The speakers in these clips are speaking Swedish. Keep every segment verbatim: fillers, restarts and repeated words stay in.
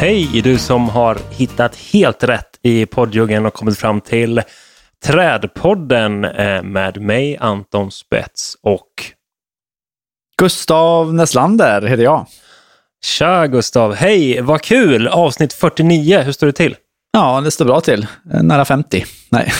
Hej, du som har hittat helt rätt i poddjungeln och kommit fram till Trädpodden med mig, Anton Spets, och Gustav Näslander heter jag. Tja Gustav, hej, vad kul! Avsnitt fyrtionio, hur står det till? Ja, det står bra till. Nära femtio. Nej.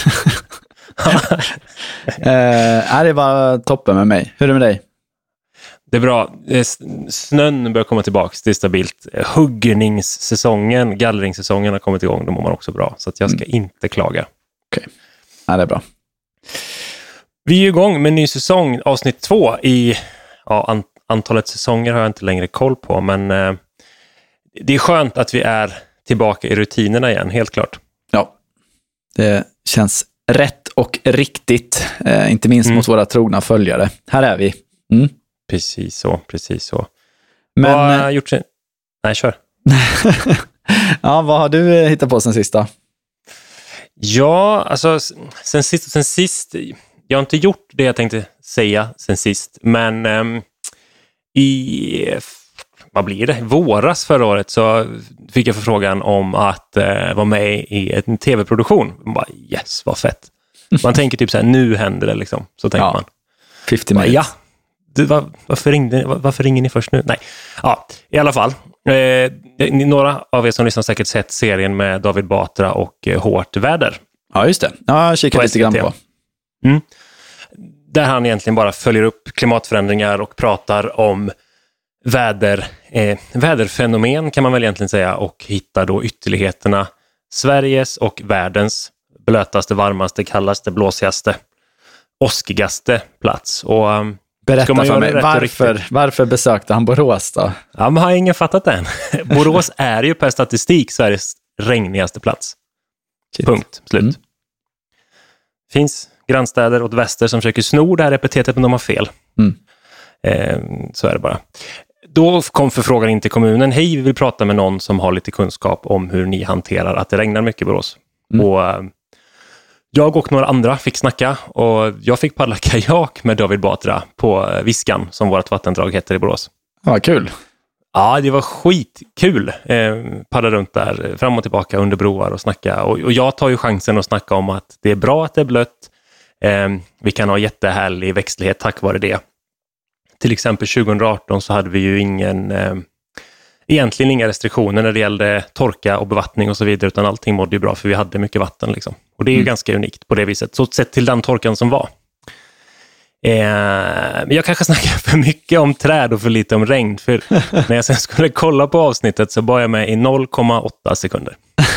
eh, är det bara toppen med mig. Hur är det med dig? Det är bra. Snön börjar komma tillbaka. Det är stabilt. Huggningssäsongen, gallringssäsongen har kommit igång. Då mår man också bra. Så att jag ska mm. inte klaga. Okej, okay. Ja, det är bra. Vi är igång med en ny säsong, avsnitt två. I ja, an- antalet säsonger har jag inte längre koll på. Men eh, det är skönt att vi är tillbaka i rutinerna igen, helt klart. Ja, det känns rätt och riktigt. Eh, inte minst mm. mot våra trogna följare. Här är vi. Mm. Precis så, precis så. Men, vad har gjort sen... Nej, kör. Ja, vad har du hittat på sen sista? Ja, alltså sen sist och sen sist. Jag har inte gjort det jag tänkte säga sen sist. Men um, i, vad blir det? Våras förra året så fick jag förfrågan om att uh, vara med i en tv-produktion. Man bara, yes, vad fett. Man tänker typ så här, nu händer det liksom. Så tänker ja, man. femtio minutes. Ja. Du, var, varför, ringde, var, varför ringer ni först nu? Nej. Ja, i alla fall. Eh, några av er som lyssnar säkert sett serien med David Batra och eh, Hårt väder. Ja, just det. Ja, jag kikar lite grann på. Mm. Där han egentligen bara följer upp klimatförändringar och pratar om väder, eh, väderfenomen kan man väl egentligen säga, och hittar då ytterligheterna Sveriges och världens blötaste, varmaste, kallaste, blåsigaste, åskigaste plats. Och um, berätta för mig, varför, varför besökte han Borås då? Ja, men har ingen fattat det än. Borås är ju per statistik Sveriges regnigaste plats. Shit. Punkt, slut. Mm. Finns grannstäder åt väster som försöker sno det här epitetet, men de har fel. Mm. Eh, så är det bara. Då kom förfrågan in till kommunen. Hej, vi vill prata med någon som har lite kunskap om hur ni hanterar att det regnar mycket i Borås. Mm. Och eh, jag och några andra fick snacka, och jag fick paddla kajak med David Batra på Viskan, som vårt vattendrag heter i Borås. Ja, kul. Ja, det var skitkul. Eh, paddla runt där, fram och tillbaka under broar och snacka. Och, och jag tar ju chansen att snacka om att det är bra att det är blött. Eh, vi kan ha jättehärlig växtlighet tack vare det. Till exempel tjugo arton så hade vi ju ingen... Eh, egentligen inga restriktioner när det gällde torka och bevattning och så vidare, utan allting mådde ju bra för vi hade mycket vatten liksom. Och det är ju mm. ganska unikt på det viset. Så sett till den torkan som var. Eh, men jag kanske snackar för mycket om träd och för lite om regn, för när jag sen skulle kolla på avsnittet så var jag med i noll komma åtta sekunder.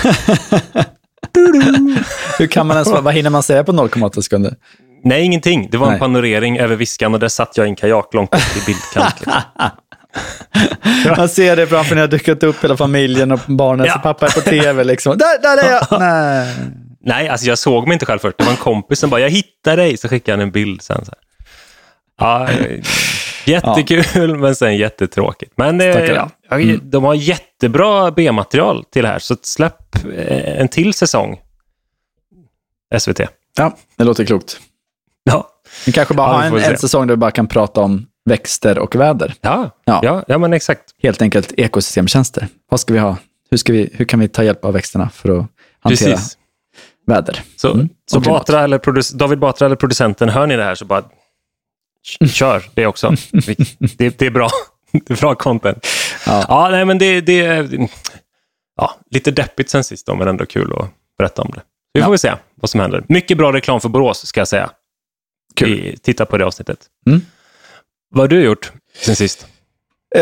Hur kan man ens, vad hinner man säga på noll komma åtta sekunder? Nej, ingenting. Det var Nej. en panorering över Viskan och där satt jag i en kajak långt bort i bildkant liksom. Man ser det framför när jag dykat upp hela familjen och barnen, ja. Så pappa är på tv liksom. Där, där är jag! Nej. Nej, alltså jag såg mig inte själv först. Det var en kompis som bara, jag hittar dig. Så skickade han en bild sen så här. Ja, jättekul, ja. Men sen jättetråkigt. Men eh, ja, mm. de har jättebra B-material till det här. Så släpp eh, en till säsong. S V T. Ja, det låter klokt. Ja. Vi kanske bara ja, har en, en säsong där vi bara kan prata om växter och väder. Ja, ja. ja, ja men exakt. Helt enkelt ekosystemtjänster. Vad ska vi ha? Hur, ska vi, hur kan vi ta hjälp av växterna för att hantera Precis. väder? Så, mm. så Batra eller produc- David Batra eller producenten, hör ni det här så bara kör det också. det, det är bra. Det är bra content. Ja, ja nej, men det, det är ja, lite deppigt sen sist då, men ändå kul att berätta om det. Vi får ja. väl se vad som händer. Mycket bra reklam för Borås ska jag säga. Kul. Vi tittar på det avsnittet. Mm. Vad har du gjort sen sist? Eh,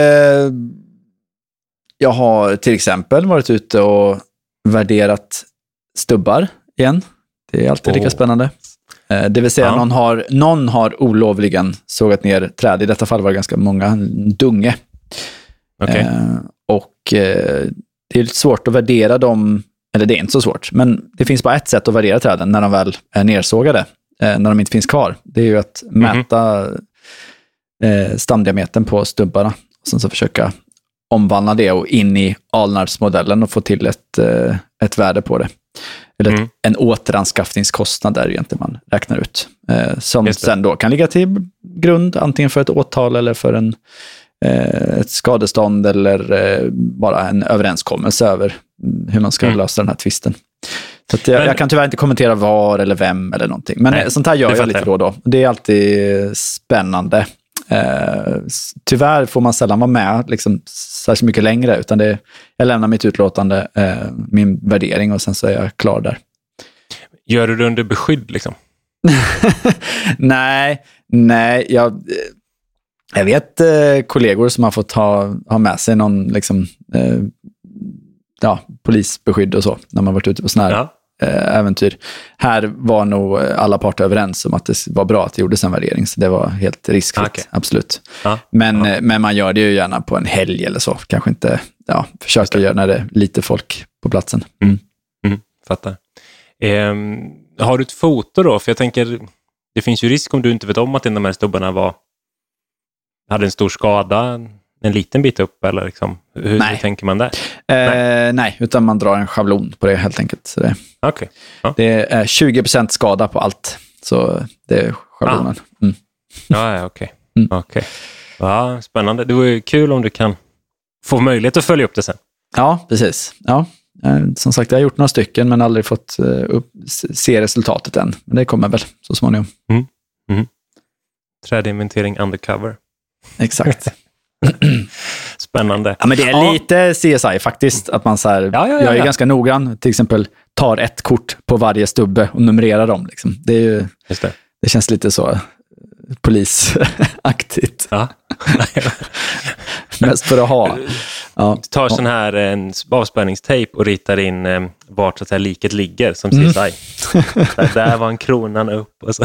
jag har till exempel varit ute och värderat stubbar igen. Det är alltid oh. lika spännande. Eh, det vill säga ja. någon, har, någon har olovligen sågat ner träd. I detta fall var det ganska många, en dunge. Okay. Eh, och eh, det är lite svårt att värdera dem, eller det är inte så svårt, men det finns bara ett sätt att värdera träden när de väl är nersågade, eh, när de inte finns kvar. Det är ju att mm-hmm. mäta eh, stamdiametern på stubbarna och sen så försöka omvandla det och in i Alnarps-modellen och få till ett, eh, ett värde på det. Eller mm. ett, en återanskaffningskostnad där egentligen man räknar ut. Eh, som sen då kan ligga till grund antingen för ett åtal eller för en eh, ett skadestånd eller eh, bara en överenskommelse över hur man ska mm. lösa den här tvisten. Så att jag, men, jag kan tyvärr inte kommentera var eller vem eller någonting. Men nej, sånt här gör jag lite då och då. Det är alltid spännande. Eh, tyvärr får man sällan vara med liksom, särskilt mycket längre, utan det, jag lämnar mitt utlåtande, eh, min värdering, och sen så är jag klar där. Gör du det under beskydd liksom? nej, nej, jag, jag vet eh, kollegor som har fått ha, ha med sig någon liksom, eh, ja, polisbeskydd och så, när man varit ute på såna här ja. eh, äventyr. Här var nog alla parter överens om att det var bra att det gjordes en värdering, så det var helt riskfritt, okay. absolut. Ja. Men, ja. men man gör det ju gärna på en helg eller så, kanske inte, ja, försöka göra när det är lite folk på platsen. Mm. Mm, fattar. Eh, har du ett foto då? För jag tänker, det finns ju risk om du inte vet om att de här stubbarna var, hade en stor skada en liten bit upp, eller liksom, hur, hur tänker man där? Eh, nej. nej, utan man drar en schablon på det helt enkelt. Så det, okay. ja. det är tjugo procent skada på allt, så det är schablonen. Ah. Mm. Ja, ja, okej. Okay. Mm. Okay. Ja, spännande. Det vore kul om du kan få möjlighet att följa upp det sen. Ja, precis. Ja. Som sagt, jag har gjort några stycken men aldrig fått upp, se resultatet än. Men det kommer väl så småningom. Mm. Mm. Trädinventering undercover. Exakt. Spännande. Ja, men det är ja. lite C S I faktiskt. Att man så här, ja, ja, ja, jag är ja. ganska noggrann. Till exempel tar ett kort på varje stubbe och numrerar dem. Liksom. Det, är ju, Just det. det känns lite så polisaktigt. Ja. Mest för att ha. Ja. Du tar sån här en avspänningstejp och ritar in eh, vart så att säga liket ligger som C S I. Mm. där, där var en kronan upp och så.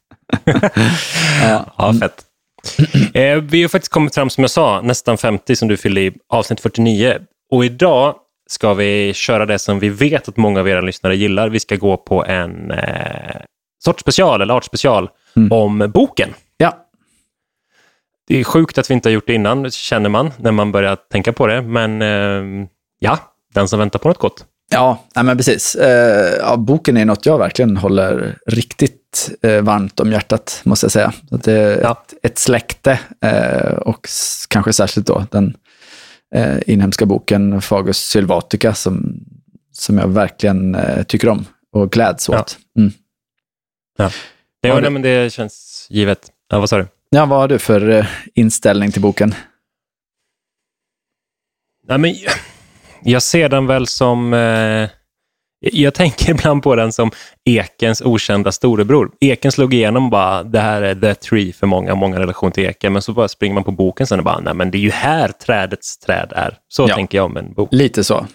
ja. ja, fett. Eh, vi har faktiskt kommit fram, som jag sa, nästan femtio som du fyllde i avsnitt fyrtionio. Och idag ska vi köra det som vi vet att många av era lyssnare gillar. Vi ska gå på en eh, sorts special eller artspecial mm. om boken. Ja. Det är sjukt att vi inte har gjort det innan, känner man när man börjar tänka på det. Men eh, ja, den som väntar på något gott. Ja, nej men precis. Eh, ja, boken är något jag verkligen håller riktigt eh, varmt om hjärtat, måste jag säga. Att det är ja. ett, ett släkte eh, och s- kanske särskilt då den eh, inhemska boken Fagus sylvatica som, som jag verkligen eh, tycker om och gläds åt. Ja, mm. ja. Det, ja, det, men det känns givet. Ja, vad sa du? Ja, vad har du för eh, inställning till boken? Nej, men jag ser den väl som... Eh, jag tänker ibland på den som Ekens okända storebror. Eken slog igenom bara, det här är the tree för många, många relation till Eken. Men så bara springer man på boken sen och bara, nej men det är ju här trädets träd är. Så ja. tänker jag om en bok. Lite så.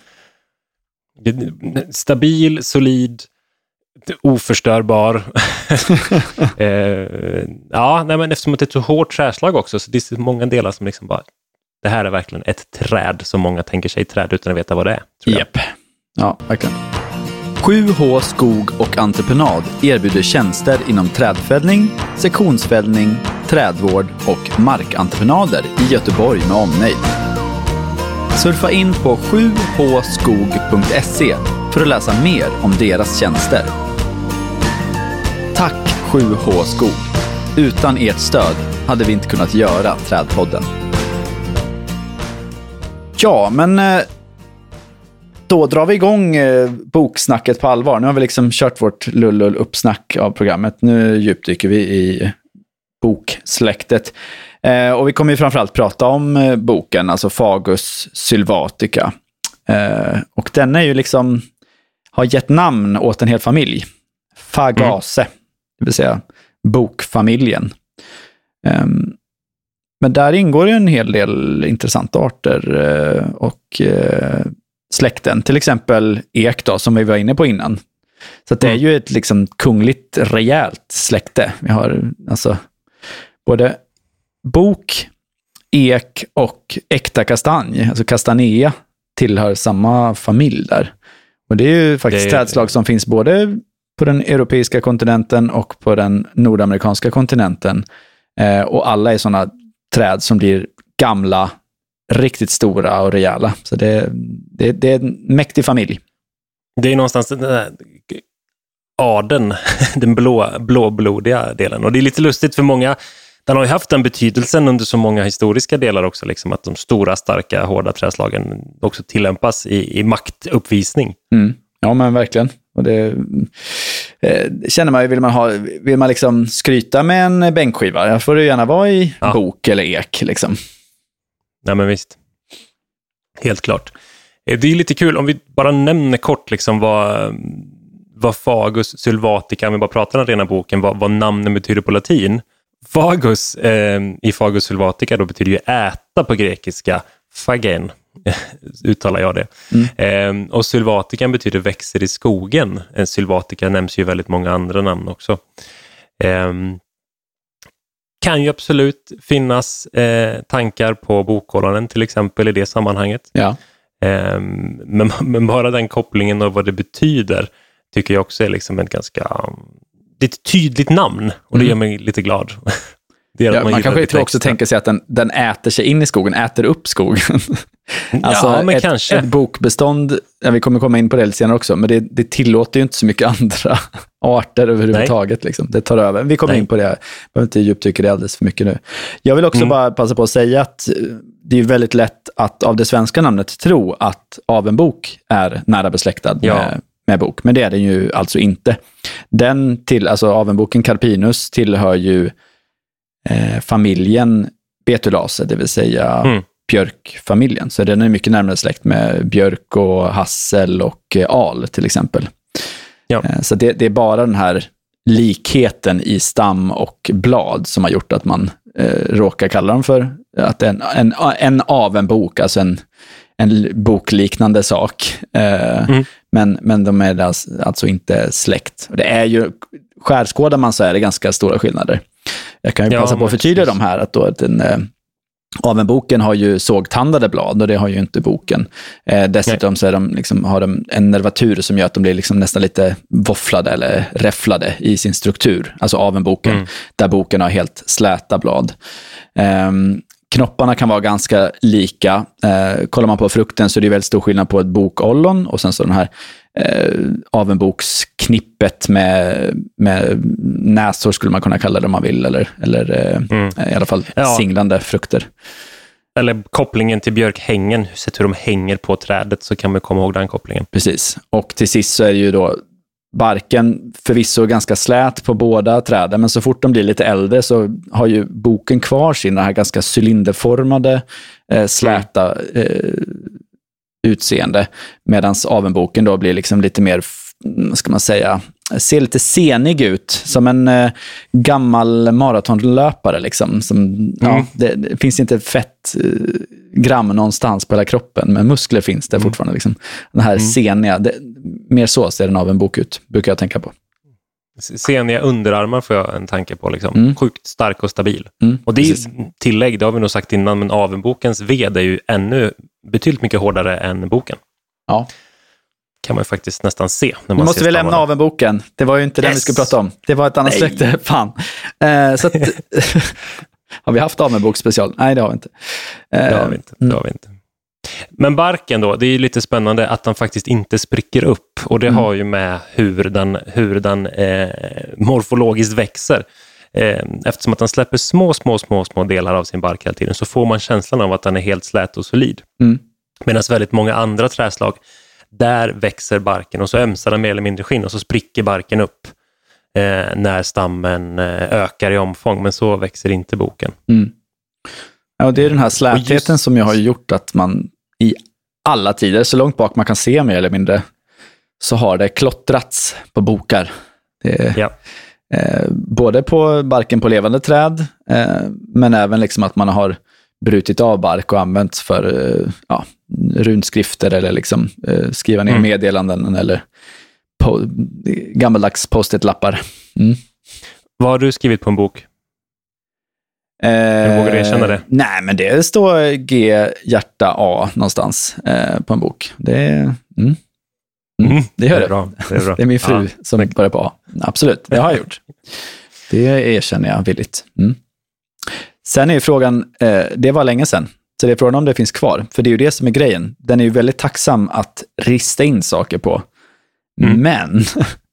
Stabil, solid, oförstörbar. eh, ja, nej men eftersom det är ett så hårt träslag också, så det är många delar som liksom bara, det här är verkligen ett träd som många tänker sig träd utan att veta vad det är. Japp. Ja, verkligen. sju H Skog och Entreprenad erbjuder tjänster inom trädfällning, sektionsfällning, trädvård och markentreprenader i Göteborg med omnejd. Surfa in på sju h skog punkt se för att läsa mer om deras tjänster. Tack sju H Skog. Utan ert stöd hade vi inte kunnat göra Trädpodden. Ja, men då drar vi igång boksnacket på allvar. Nu har vi liksom kört vårt lullull uppsnack av programmet. Nu djupdyker vi i boksläktet. Eh, och vi kommer ju framförallt prata om eh, boken, alltså Fagus sylvatica. Eh, och den är ju liksom, har gett namn åt en hel familj. Fagace, mm. det vill säga bokfamiljen. Eh, men där ingår ju en hel del intressanta arter eh, och eh, släkten. Till exempel ek då, som vi var inne på innan. Så att det är ju ett liksom kungligt rejält släkte. Vi har alltså både bok, ek och äkta kastanj, alltså kastanea, tillhör samma familj där. Och det är ju faktiskt det är... trädslag som finns både på den europeiska kontinenten och på den nordamerikanska kontinenten. Eh, och alla är sådana träd som blir gamla, riktigt stora och rejäla. Så det, det, det är en mäktig familj. Det är någonstans den där adeln, den blå, blåblodiga delen. Och det är lite lustigt för många. Den har ju haft den betydelsen under så många historiska delar också, liksom, att de stora, starka, hårda träslagen också tillämpas i, i maktuppvisning. Mm. Ja, men verkligen. Och det eh, känner man ju, vill man, ha, vill man liksom skryta med en bänkskiva, jag får det gärna vara i ja. bok eller ek. Liksom. Nej, men visst. Helt klart. Det är lite kul om vi bara nämner kort liksom vad, vad Fagus Sylvatica, om vi bara pratar om den rena boken, vad, vad namnen betyder på latin. Fagus eh, i Fagus Sylvatica då betyder ju äta på grekiska, fagen, uttalar jag det. Mm. Eh, och Sylvatican betyder växer i skogen. Eh, Sylvatica nämns ju väldigt många andra namn också. Eh, kan ju absolut finnas eh, tankar på bokhållaren till exempel i det sammanhanget. Ja. Eh, men, men bara den kopplingen och vad det betyder tycker jag också är liksom ett ganska det är ett tydligt namn och det mm. gör mig lite glad. Det ja, man man kanske inte också tänker sig att den, den äter sig in i skogen, äter upp skogen. Alltså ja, men ett, kanske. ett bokbestånd, ja, vi kommer komma in på det lite senare också, men det, det tillåter ju inte så mycket andra arter överhuvudtaget. Liksom. Det tar över. Vi kommer Nej. in på det, jag behöver inte djupdyka det alldeles för mycket nu. Jag vill också mm. bara passa på att säga att det är väldigt lätt att av det svenska namnet tro att avenbok är nära besläktad ja. med, med bok, men det är den ju alltså inte. Den till, alltså avenboken Carpinus tillhör ju eh, familjen Betulace, det vill säga mm. björkfamiljen. Så den är mycket närmare släkt med björk och hassel och eh, al till exempel. Ja. Eh, så det, det är bara den här likheten i stam och blad som har gjort att man eh, råkar kalla dem för att en, en, en av en bok, alltså en, en bokliknande sak. Eh, mm. men, men de är alltså inte släkt. Det är ju, skärskådar man så är det ganska stora skillnader. Jag kan ju passa ja, på att förtydliga de här att då att den eh, avenboken har ju sågtandade blad och det har ju inte boken. Eh, dessutom så är de liksom, har de en nervatur som gör att de blir liksom nästan lite våfflade eller räfflade i sin struktur. Alltså avenboken, mm. där boken har helt släta blad. Eh, knopparna kan vara ganska lika. Eh, kollar man på frukten så är det väldigt stor skillnad på ett bokollon och sen så den här eh, avenboksknippet med, med näsor skulle man kunna kalla det om man vill, eller, eller eh, mm. i alla fall ja. singlande frukter. Eller kopplingen till björkhängen, sett hur de hänger på trädet, så kan man komma ihåg den kopplingen. Precis, och till sist så är det ju då barken förvisso ganska slät på båda träden, men så fort de blir lite äldre så har ju boken kvar sin här ganska cylinderformade eh, släta eh, utseende, medan avenboken då blir liksom lite mer, ska man säga, ser lite senig ut, som en eh, gammal maratonlöpare liksom, som, mm. ja, det, det finns inte fett eh, gram någonstans på hela kroppen, men muskler finns det mm. fortfarande liksom. Den här mm. seniga, det, mer så ser den av en bok ut, brukar jag tänka på. Seniga underarmar får jag en tanke på liksom. Mm. Sjukt stark och stabil. Mm, och det är tillägg, det har vi nog sagt innan, men avenbokens ved är ju ännu betydligt mycket hårdare än boken. Ja. Kan man ju faktiskt nästan se. När man nu måste vi lämna avenboken. Det var ju inte yes. den vi skulle prata om. Det var ett annat släkte. Fan. Eh, så att, har vi haft avenbok special? Nej, det har vi inte. Eh, det har vi inte. Det har vi inte. Men barken då, det är ju lite spännande att den faktiskt inte spricker upp. Och det mm. har ju med hur den, hur den eh, morfologiskt växer. Eh, eftersom att den släpper små, små, små, små delar av sin bark hela tiden, så får man känslan av att den är helt slät och solid. Mm. Medan väldigt många andra träslag, där växer barken och så ömsar den mer eller mindre skinn och så spricker barken upp eh, när stammen eh, ökar i omfång. Men så växer inte boken. Mm. Ja, det är den här slätheten just som jag har gjort att man i alla tider, så långt bak man kan se mer eller mindre, så har det klottrats på bokar. Det, ja. eh, både på barken på levande träd, eh, men även liksom att man har brutit av bark och använt för eh, ja, runskrifter eller liksom, eh, skriva ner mm. meddelanden eller po- gammaldags post-it-lappar. Mm. Vad har du skrivit på en bok? Jag vågar erkänna det. Nej, men det står G hjärta A någonstans eh, på en bok. Det, mm. Mm. Mm. det gör det. Är bra. Det, är bra. Det är min fru ja, som börjar på A. Absolut, det har jag gjort. Det erkänner jag villigt. Mm. Sen är ju frågan, eh, det var länge sedan, så det är frågan om det finns kvar. För det är ju det som är grejen. Den är ju väldigt tacksam att rista in saker på. Mm. Men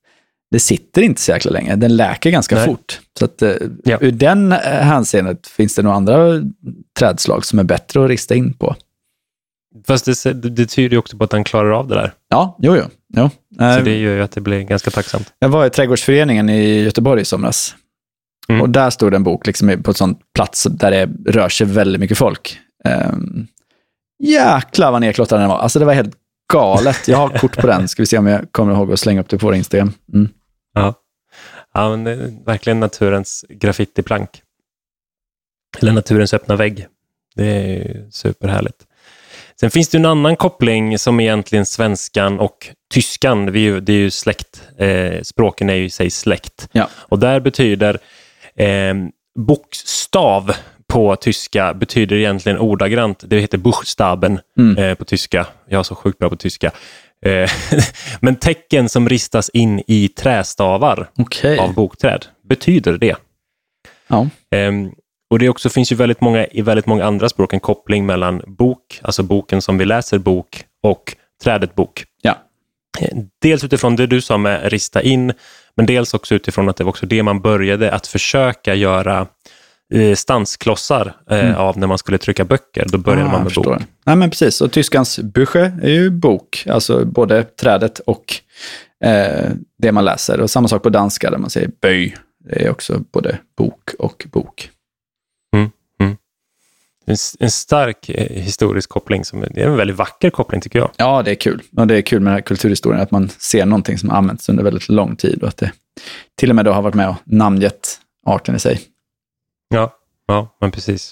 det sitter inte så jäkla länge. Den läker ganska Nej. fort. Så att uh, ja. ur den hänseendet finns det nog andra trädslag som är bättre att rista in på. Fast det, det tyder ju också på att han klarar av det där. Ja, jo, jo. jo. Så det gör ju att det blir ganska tacksamt. Jag var i trädgårdsföreningen i Göteborg i somras. Mm. Och där stod en bok liksom på en sån plats där det rör sig väldigt mycket folk. Um, jäklar vad nedklottrad den var. Alltså det var helt galet. Jag har kort på den. Ska vi se om jag kommer ihåg att slänga upp det på vår Instagram. Mm. Ja. Ja, men det är verkligen naturens graffitiplank. Eller naturens öppna vägg. Det är superhärligt. Sen finns det en annan koppling som egentligen svenskan och tyskan, vi är ju, det är ju släkt, eh, språken är ju i sig släkt. Ja. Och där betyder eh, bokstav på tyska betyder egentligen ordagrant, det heter Buchstaben mm. eh, på tyska. Jag är så sjukt bra på tyska. Eh, men tecken som ristas in i trästavar okay. av bokträd betyder det. Ja. Eh, Och det också finns ju väldigt många, i väldigt många andra språk en koppling mellan bok, alltså boken som vi läser bok, och trädet bok. Ja. Dels utifrån det du sa med rista in, men dels också utifrån att det var också det man började att försöka göra eh, stansklossar eh, mm. av när man skulle trycka böcker. Då började ah, man med bok. Nej, men precis. Och tyskans Bücher är ju bok, alltså både trädet och eh, det man läser. Och samma sak på danska där man säger böj. Det är också både bok och bok. Mm, mm. En, en stark eh, historisk koppling. Som, det är en väldigt vacker koppling tycker jag. Ja, det är kul. Och det är kul med den här kulturhistorien att man ser någonting som använts under väldigt lång tid och att det till och med då har varit med och namngett arten i sig. Ja, ja, men precis.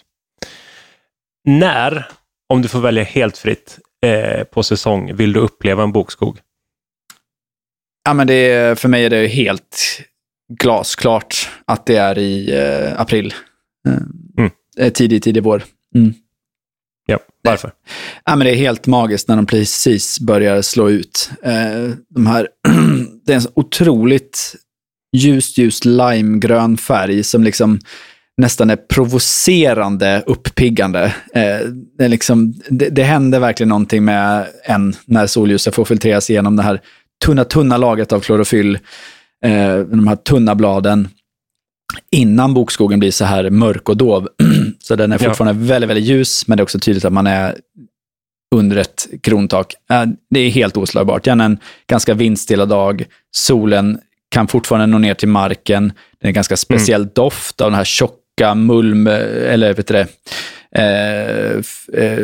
När, om du får välja helt fritt eh, på säsong, vill du uppleva en bokskog? Ja, men det är, för mig är det helt glasklart att det är i eh, april. Mm. Tidig, tidig vår. Mm. Ja, varför? Ja, men det är helt magiskt när de precis börjar slå ut. Eh, de här, det är en så otroligt ljust, ljust limegrön färg som liksom nästan är provocerande uppiggande. Eh, det, är liksom, det, det händer verkligen någonting med en när solljuset får filtreras igenom det här tunna, tunna laget av klorofyll. Eh, de här tunna bladen innan bokskogen blir så här mörk och dov. Så den är fortfarande ja. väldigt, väldigt ljus, men det är också tydligt att man är under ett krontak. Eh, det är helt oslagbart. Gärna en ganska vindstilla dag. Solen kan fortfarande nå ner till marken. Det är en ganska speciell mm. doft av den här tjocka mulm, eller vet du det? Eh, f- eh,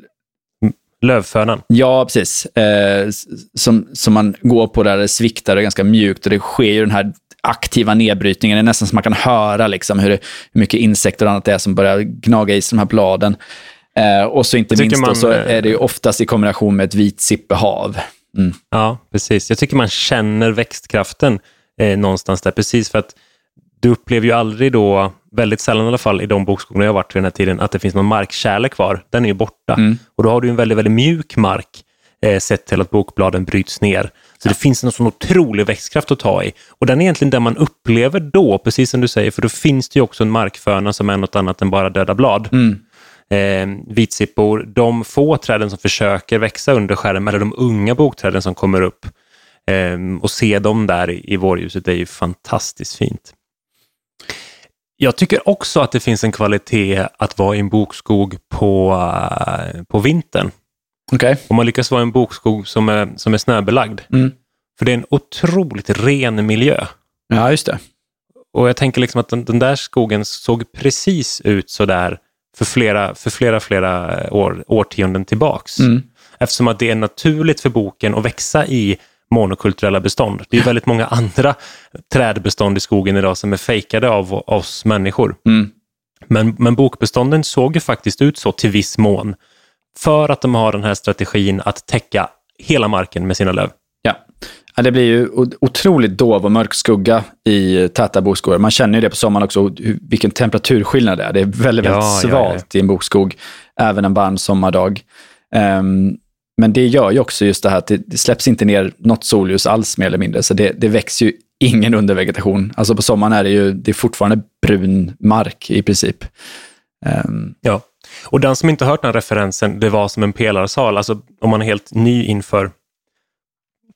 Lövfönan. Ja, precis. Eh, som, som man går på där det sviktar och är ganska mjukt och det sker ju den här aktiva nedbrytningen. Det är nästan som man kan höra liksom hur, det, hur mycket insekter och annat det är som börjar gnaga i sig de här bladen. Eh, och så inte minst man, då, så är det ju oftast i kombination med ett vitsippehav. Mm. Ja, precis. Jag tycker man känner växtkraften eh, någonstans där. Precis för att du upplever ju aldrig då, väldigt sällan i alla fall i de bokskogarna jag har varit vid den här tiden, att det finns någon markkärle kvar. Den är ju borta. Mm. Och då har du en väldigt, väldigt mjuk mark eh, sett till att bokbladen bryts ner. Så ja. det finns en sån otrolig växtkraft att ta i. Och den är egentligen det man upplever då, precis som du säger, för då finns det ju också en markföna som är något annat än bara döda blad. Mm. Eh, vitsippor, de få träden som försöker växa under skärmen, eller de unga bokträden som kommer upp eh, och se dem där i, i vårljuset, det är ju fantastiskt fint. Jag tycker också att det finns en kvalitet att vara i en bokskog på, uh, på vintern. Okay. Om man lyckas vara i en bokskog som är, som är snöbelagd. Mm. För det är en otroligt ren miljö. Ja, just det. Och jag tänker liksom att den, den där skogen såg precis ut så där för flera, för flera, flera år, årtionden tillbaks. Mm. Eftersom att det är naturligt för boken att växa i monokulturella bestånd. Det är väldigt många andra trädbestånd i skogen idag som är fejkade av oss människor. Mm. Men, men bokbestånden såg ju faktiskt ut så till viss mån för att de har den här strategin att täcka hela marken med sina löv. Ja, ja det blir ju otroligt dov och mörk skugga i täta bokskogar. Man känner ju det på sommaren också, vilken temperaturskillnad det är. Det är väldigt, väldigt ja, svalt ja, ja. i en bokskog, även en varm sommardag. Um, Men det gör ju också just det här att det, det släpps inte ner något solljus alls mer eller mindre. Så det, det växer ju ingen undervegetation. Alltså på sommaren är det ju det är fortfarande brun mark i princip. Um. Ja, och den som inte hört den referensen, det var som en pelarsal. Alltså om man är helt ny inför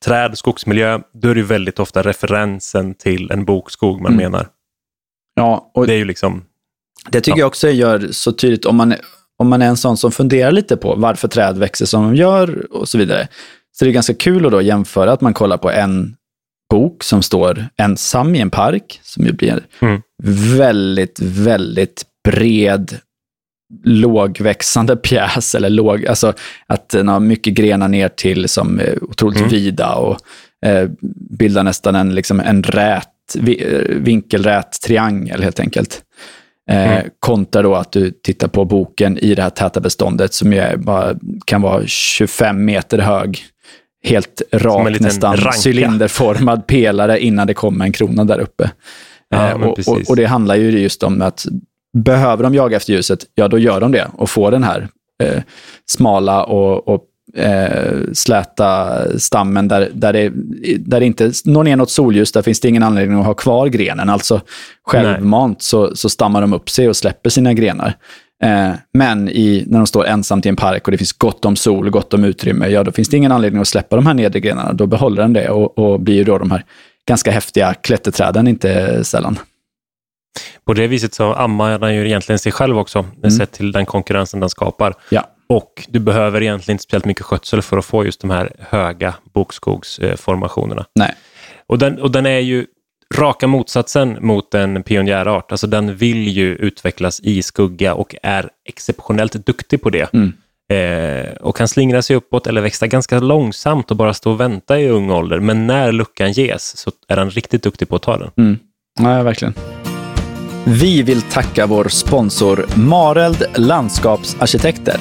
träd, skogsmiljö, då är det ju väldigt ofta referensen till en bokskog man mm. menar. Ja, och det är ju liksom... Det tycker ja. jag också gör så tydligt om man, om man är en sån som funderar lite på varför träd växer som de gör och så vidare. Så det är ganska kul att då jämföra att man kollar på en bok som står ensam i en park, som ju blir mm. väldigt, väldigt bred, lågväxande pjäs, eller låg, alltså att den har mycket grenar ner till som är otroligt mm. vida och eh, bildar nästan en, liksom en rät, vi, vinkelrät triangel helt enkelt. Eh, mm. Kontra då att du tittar på boken i det här täta beståndet som är bara, kan vara tjugofem meter hög, helt rak, nästan ranka. Cylinderformad pelare innan det kommer en krona där uppe. Ja, eh, och, och, och det handlar ju just om att behöver de jaga efter ljuset, ja då gör de det och får den här eh, smala och, och eh, släta stammen där, där, det, där det inte når ner något solljus, där finns det ingen anledning att ha kvar grenen. Alltså självmant så, så stammar de upp sig och släpper sina grenar. Eh, men i, när de står ensamt i en park och det finns gott om sol och gott om utrymme, ja då finns det ingen anledning att släppa de här nedre grenarna. Då behåller den det och, och blir ju då de här ganska häftiga klätterträden inte sällan. På det viset så ammar den ju egentligen sig själv också, mm. sett till den konkurrensen den skapar. Ja. Och du behöver egentligen inte speciellt mycket skötsel för att få just de här höga bokskogsformationerna. Nej. Och den, och den är ju raka motsatsen mot en pionjärart. Alltså den vill ju utvecklas i skugga och är exceptionellt duktig på det. Mm. Eh, och kan slingra sig uppåt eller växa ganska långsamt och bara stå och vänta i ung ålder. Men när luckan ges så är den riktigt duktig på att ta den. Mm. Ja, verkligen. Vi vill tacka vår sponsor Mareld Landskapsarkitekter.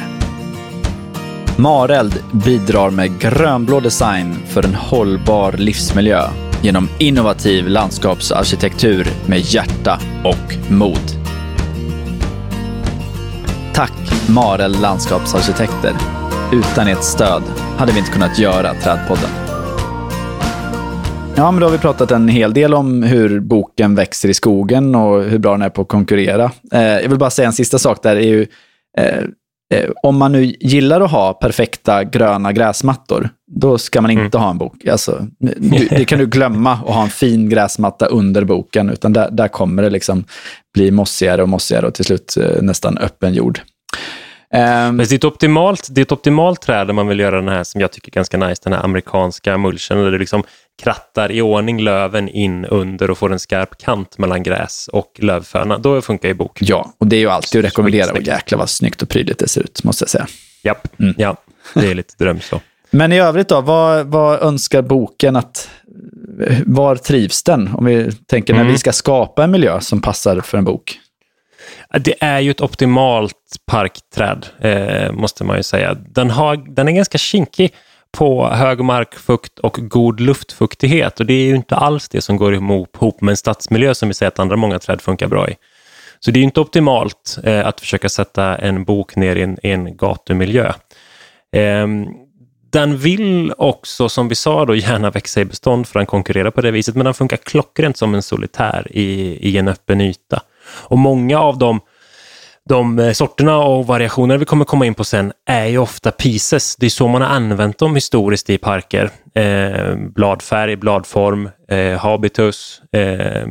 Mareld bidrar med grönblå design för en hållbar livsmiljö genom innovativ landskapsarkitektur med hjärta och mod. Tack Mareld Landskapsarkitekter. Utan ert stöd hade vi inte kunnat göra Trädpodden. Ja, men då har vi pratat en hel del om hur boken växer i skogen och hur bra den är på att konkurrera. Eh, jag vill bara säga en sista sak där är ju eh, eh, om man nu gillar att ha perfekta gröna gräsmattor, då ska man inte mm. ha en bok. Alltså, nu, det kan du glömma att ha en fin gräsmatta under boken, utan där, där kommer det liksom bli mossigare och mossigare och till slut eh, nästan öppen jord. Um, det, är ett optimalt, det är ett optimalt träd där man vill göra den här som jag tycker är ganska nice, den här amerikanska mulchen där det liksom krattar i ordning löven in under och får en skarp kant mellan gräs och lövföna. Då funkar ju bok. Ja, och det är ju alltid att rekommendera och jäkla vad snyggt och prydligt det ser ut, måste jag säga. Japp, mm. Ja, det är lite dröm så. Men i övrigt då, vad, vad önskar boken att, var trivs den? Om vi tänker när mm. vi ska skapa en miljö som passar för en bok. Det är ju ett optimalt parkträd, eh, måste man ju säga. Den, har, den är ganska kinkig på hög markfukt och god luftfuktighet. Och det är ju inte alls det som går ihop med en stadsmiljö som vi säger att andra många träd funkar bra i. Så det är ju inte optimalt eh, att försöka sätta en bok ner i en, i en gatumiljö. Eh, den vill också, som vi sa då, gärna växa i bestånd för att konkurrera på det viset. Men den funkar klockrent som en solitär i, i en öppen yta. Och många av de, de sorterna och variationer vi kommer komma in på sen är ju ofta pieces. Det är så man har använt dem historiskt i parker. Eh, bladfärg, bladform, eh, habitus, eh,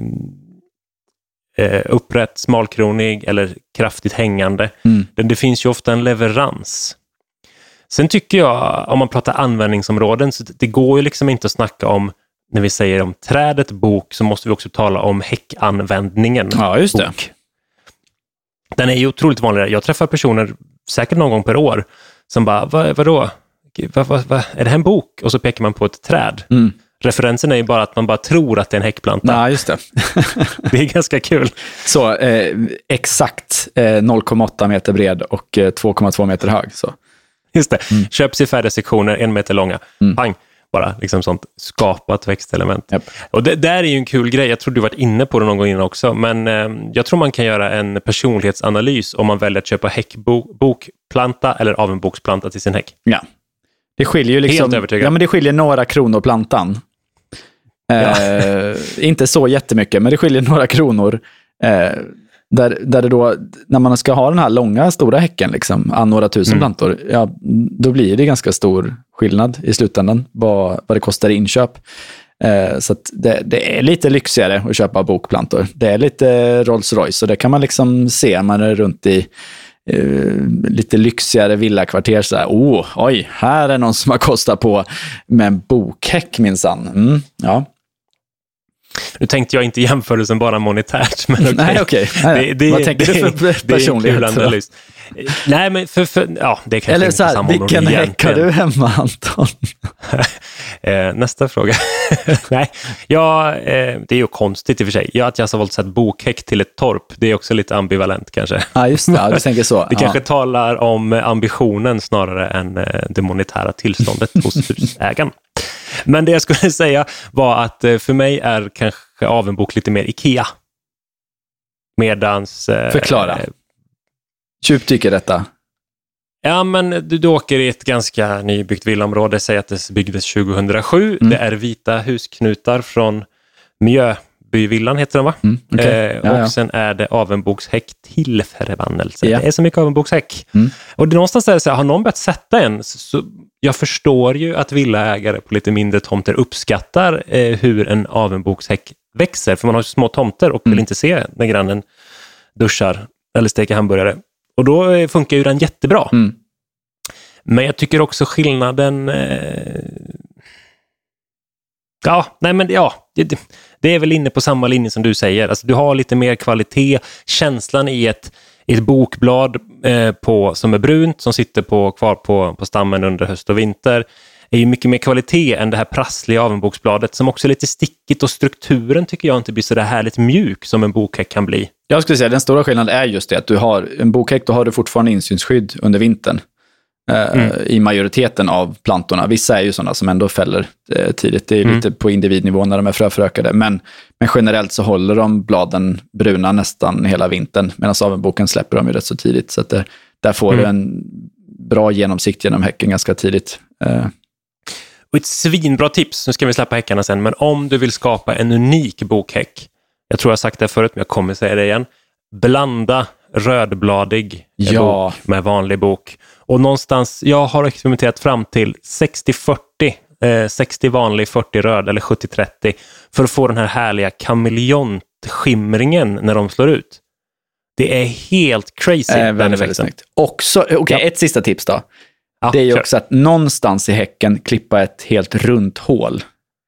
eh, upprätt, smalkronig eller kraftigt hängande. Mm. Det, det finns ju ofta en leverans. Sen tycker jag, om man pratar användningsområden, så det går ju liksom inte att snacka om, när vi säger om trädet bok, så måste vi också tala om häckanvändningen. Ja, just det. Bok. Den är ju otroligt vanlig. Jag träffar personer säkert någon gång per år som bara, vad, vadå? Vad, vad, vad, är det här en bok? Och så pekar man på ett träd. Mm. Referensen är ju bara att man bara tror att det är en häckplanta. Ja, just det. Det är ganska kul. Så eh, exakt eh, noll komma åtta meter bred och eh, två komma två meter hög. Så. Just det. Mm. Köps i färdiga sektioner, en meter långa. Mm. Pang. Bara liksom sånt skapat växtelement. Yep. Och det där är ju en kul grej. Jag tror du varit inne på det någon gång innan också. Men eh, jag tror man kan göra en personlighetsanalys om man väljer att köpa häckbokplanta eller av en boksplanta till sin häck. Ja. Det skiljer ju liksom, helt övertygad. Ja, men det skiljer några kronor plantan. Eh, ja. Inte så jättemycket, men det skiljer några kronor. Eh, Där, där det då, när man ska ha den här långa, stora häcken, liksom, några tusen mm. plantor, ja, då blir det ganska stor skillnad i slutändan vad, vad det kostar i inköp. Eh, så att det, det är lite lyxigare att köpa bokplantor. Det är lite Rolls Royce, och det kan man liksom se, man är runt i eh, lite lyxigare villakvarter, så här, oh, oj, här är någon som har kostat på med en bokhäck minsann. Mm, ja. Nu tänkte jag inte jämförelsen bara monetärt, men okay. Nej, okej. Okay. Det, Vad tänker det, du för personlighet? Nej, men för, för ja, det kanske Eller inte så här, samma vilken häck har du hemma, Anton? eh, nästa fråga. Nej, ja, eh, det är ju konstigt i och för sig. Ja, att jag har valt att sätta bokhäck till ett torp, det är också lite ambivalent kanske. Ja, just det. Ja, du tänker så. Det ja. kanske talar om ambitionen snarare än eh, det monetära tillståndet hos husägaren. Men det jag skulle säga var att för mig är kanske av en bok lite mer Ikea. Medans... Förklara. Eh, Djupdyker detta. Ja, men du, du åker i ett ganska nybyggt villaområde. Säg att det byggdes tjugohundrasju. Mm. Det är vita husknutar från Mjöbyvillan heter den, va? Mm, okay. eh, ja, och ja. sen är det avunbokshäck till förbannelse. Ja. Det är så mycket avunbokshäck. Mm. Och det någonstans är det så här, har någon börjat sätta en, så jag förstår ju att villaägare på lite mindre tomter uppskattar eh, hur en avunbokshäck växer. För man har små tomter och mm. vill inte se när grannen duschar eller steker hamburgare. Och då eh, funkar ju den jättebra. Mm. Men jag tycker också skillnaden... Eh, ja, nej men ja... Det, det är väl inne på samma linje som du säger. Alltså, du har lite mer kvalitet. Känslan i ett, ett bokblad eh, på, som är brunt, som sitter på, kvar på, på stammen under höst och vinter, är ju mycket mer kvalitet än det här prassliga avunboksbladet som också är lite stickigt, och strukturen tycker jag inte blir så där härligt mjuk som en bokhäck kan bli. Jag skulle säga den stora skillnaden är just det att du har en bokhäck, då har du fortfarande insynsskydd under vintern. Mm. I majoriteten av plantorna. Vissa är ju sådana som ändå fäller eh, tidigt. Det är mm. lite på individnivå när de är fröförökade. Men, men generellt så håller de bladen bruna nästan hela vintern. Medan avunboken släpper de ju rätt så tidigt. Så att det, där får mm. du en bra genomsikt genom häcken ganska tidigt. Eh. Och ett svinbra tips, nu ska vi släppa häckarna sen, men om du vill skapa en unik bokhäck, jag tror jag har sagt det förut men jag kommer säga det igen, blanda rödbladig ja. bok med vanlig bok. Och någonstans, jag har experimenterat fram till sextio fyrtio, eh, sextio vanlig, fyrtio röd eller sjuttio trettio för att få den här härliga kameleontskimringen när de slår ut. Det är helt crazy. Äh, väldigt, väldigt snyggt. Också, okej, okay, ja. Ett sista tips då. Ja, det är ju kör. Också att någonstans i häcken klippa ett helt runt hål.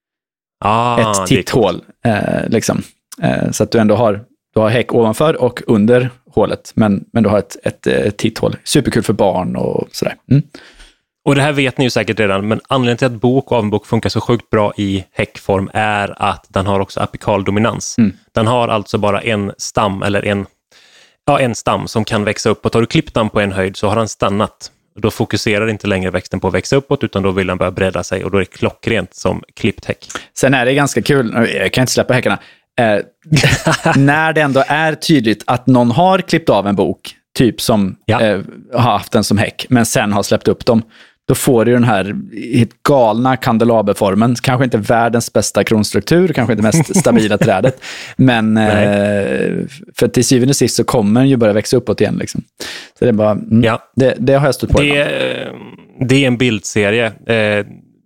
Ah, ett titthål. Eh, liksom. eh, så att du ändå har, du har häck ovanför och under hålet. Men, men du har ett, ett, ett titthål. Superkul för barn och sådär. Mm. Och det här vet ni ju säkert redan, men anledningen till att bok och avunbok funkar så sjukt bra i häckform är att den har också apikal dominans. Mm. Den har alltså bara en stam eller en, ja, en stam som kan växa uppåt. Har du klippt den på en höjd så har den stannat. Då fokuserar inte längre växten på att växa uppåt, utan då vill den börja bredda sig, och då är det klockrent som klippt häck. Sen är det ganska kul, jag kan inte släppa häckarna, eh, när det ändå är tydligt att någon har klippt av en bok, typ som ja. eh, har haft den som häck, men sen har släppt upp dem, då får du den här helt galna kandelaberformen. Kanske inte världens bästa kronstruktur, kanske inte mest stabila trädet. Men eh, för till syvende och sist så kommer den ju börja växa uppåt igen. Liksom. Så det är bara, mm, ja. det, det har jag stått på. Det, det är en bildserie. Eh,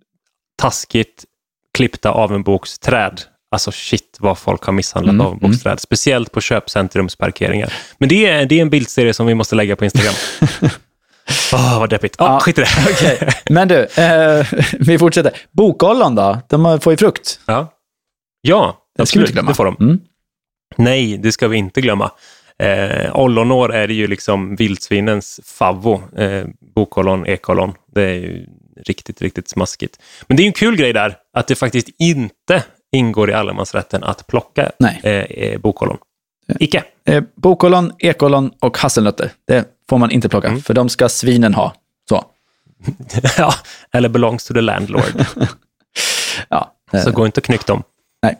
taskigt klippta avunboksträd. Alltså shit vad folk har misshandlat mm, avunboksträd. Mm. Speciellt på köpcentrumsparkeringar. Men det är, det är en bildserie som vi måste lägga på Instagram. Åh, oh, vad deppigt. Oh, ja, skit i det. Okay. Men du, eh, vi fortsätter. Bokollon då? De får ju frukt. Ja, ja det ska vi inte glömma. Det får de. Mm. Nej, det ska vi inte glömma. Eh, ollonår är det ju liksom vildsvinens favvo. Eh, bokollon, ekollon. Det är ju riktigt, riktigt smaskigt. Men det är ju en kul grej där, att det faktiskt inte ingår i allemansrätten att plocka eh, bokollon. Icke. Eh, bokollon, ekollon och hasselnötter. Det får man inte plocka, mm. för de ska svinen ha. Så. Ja, eller belongs to the landlord. Ja. Så gå inte och knyck dem. Nej.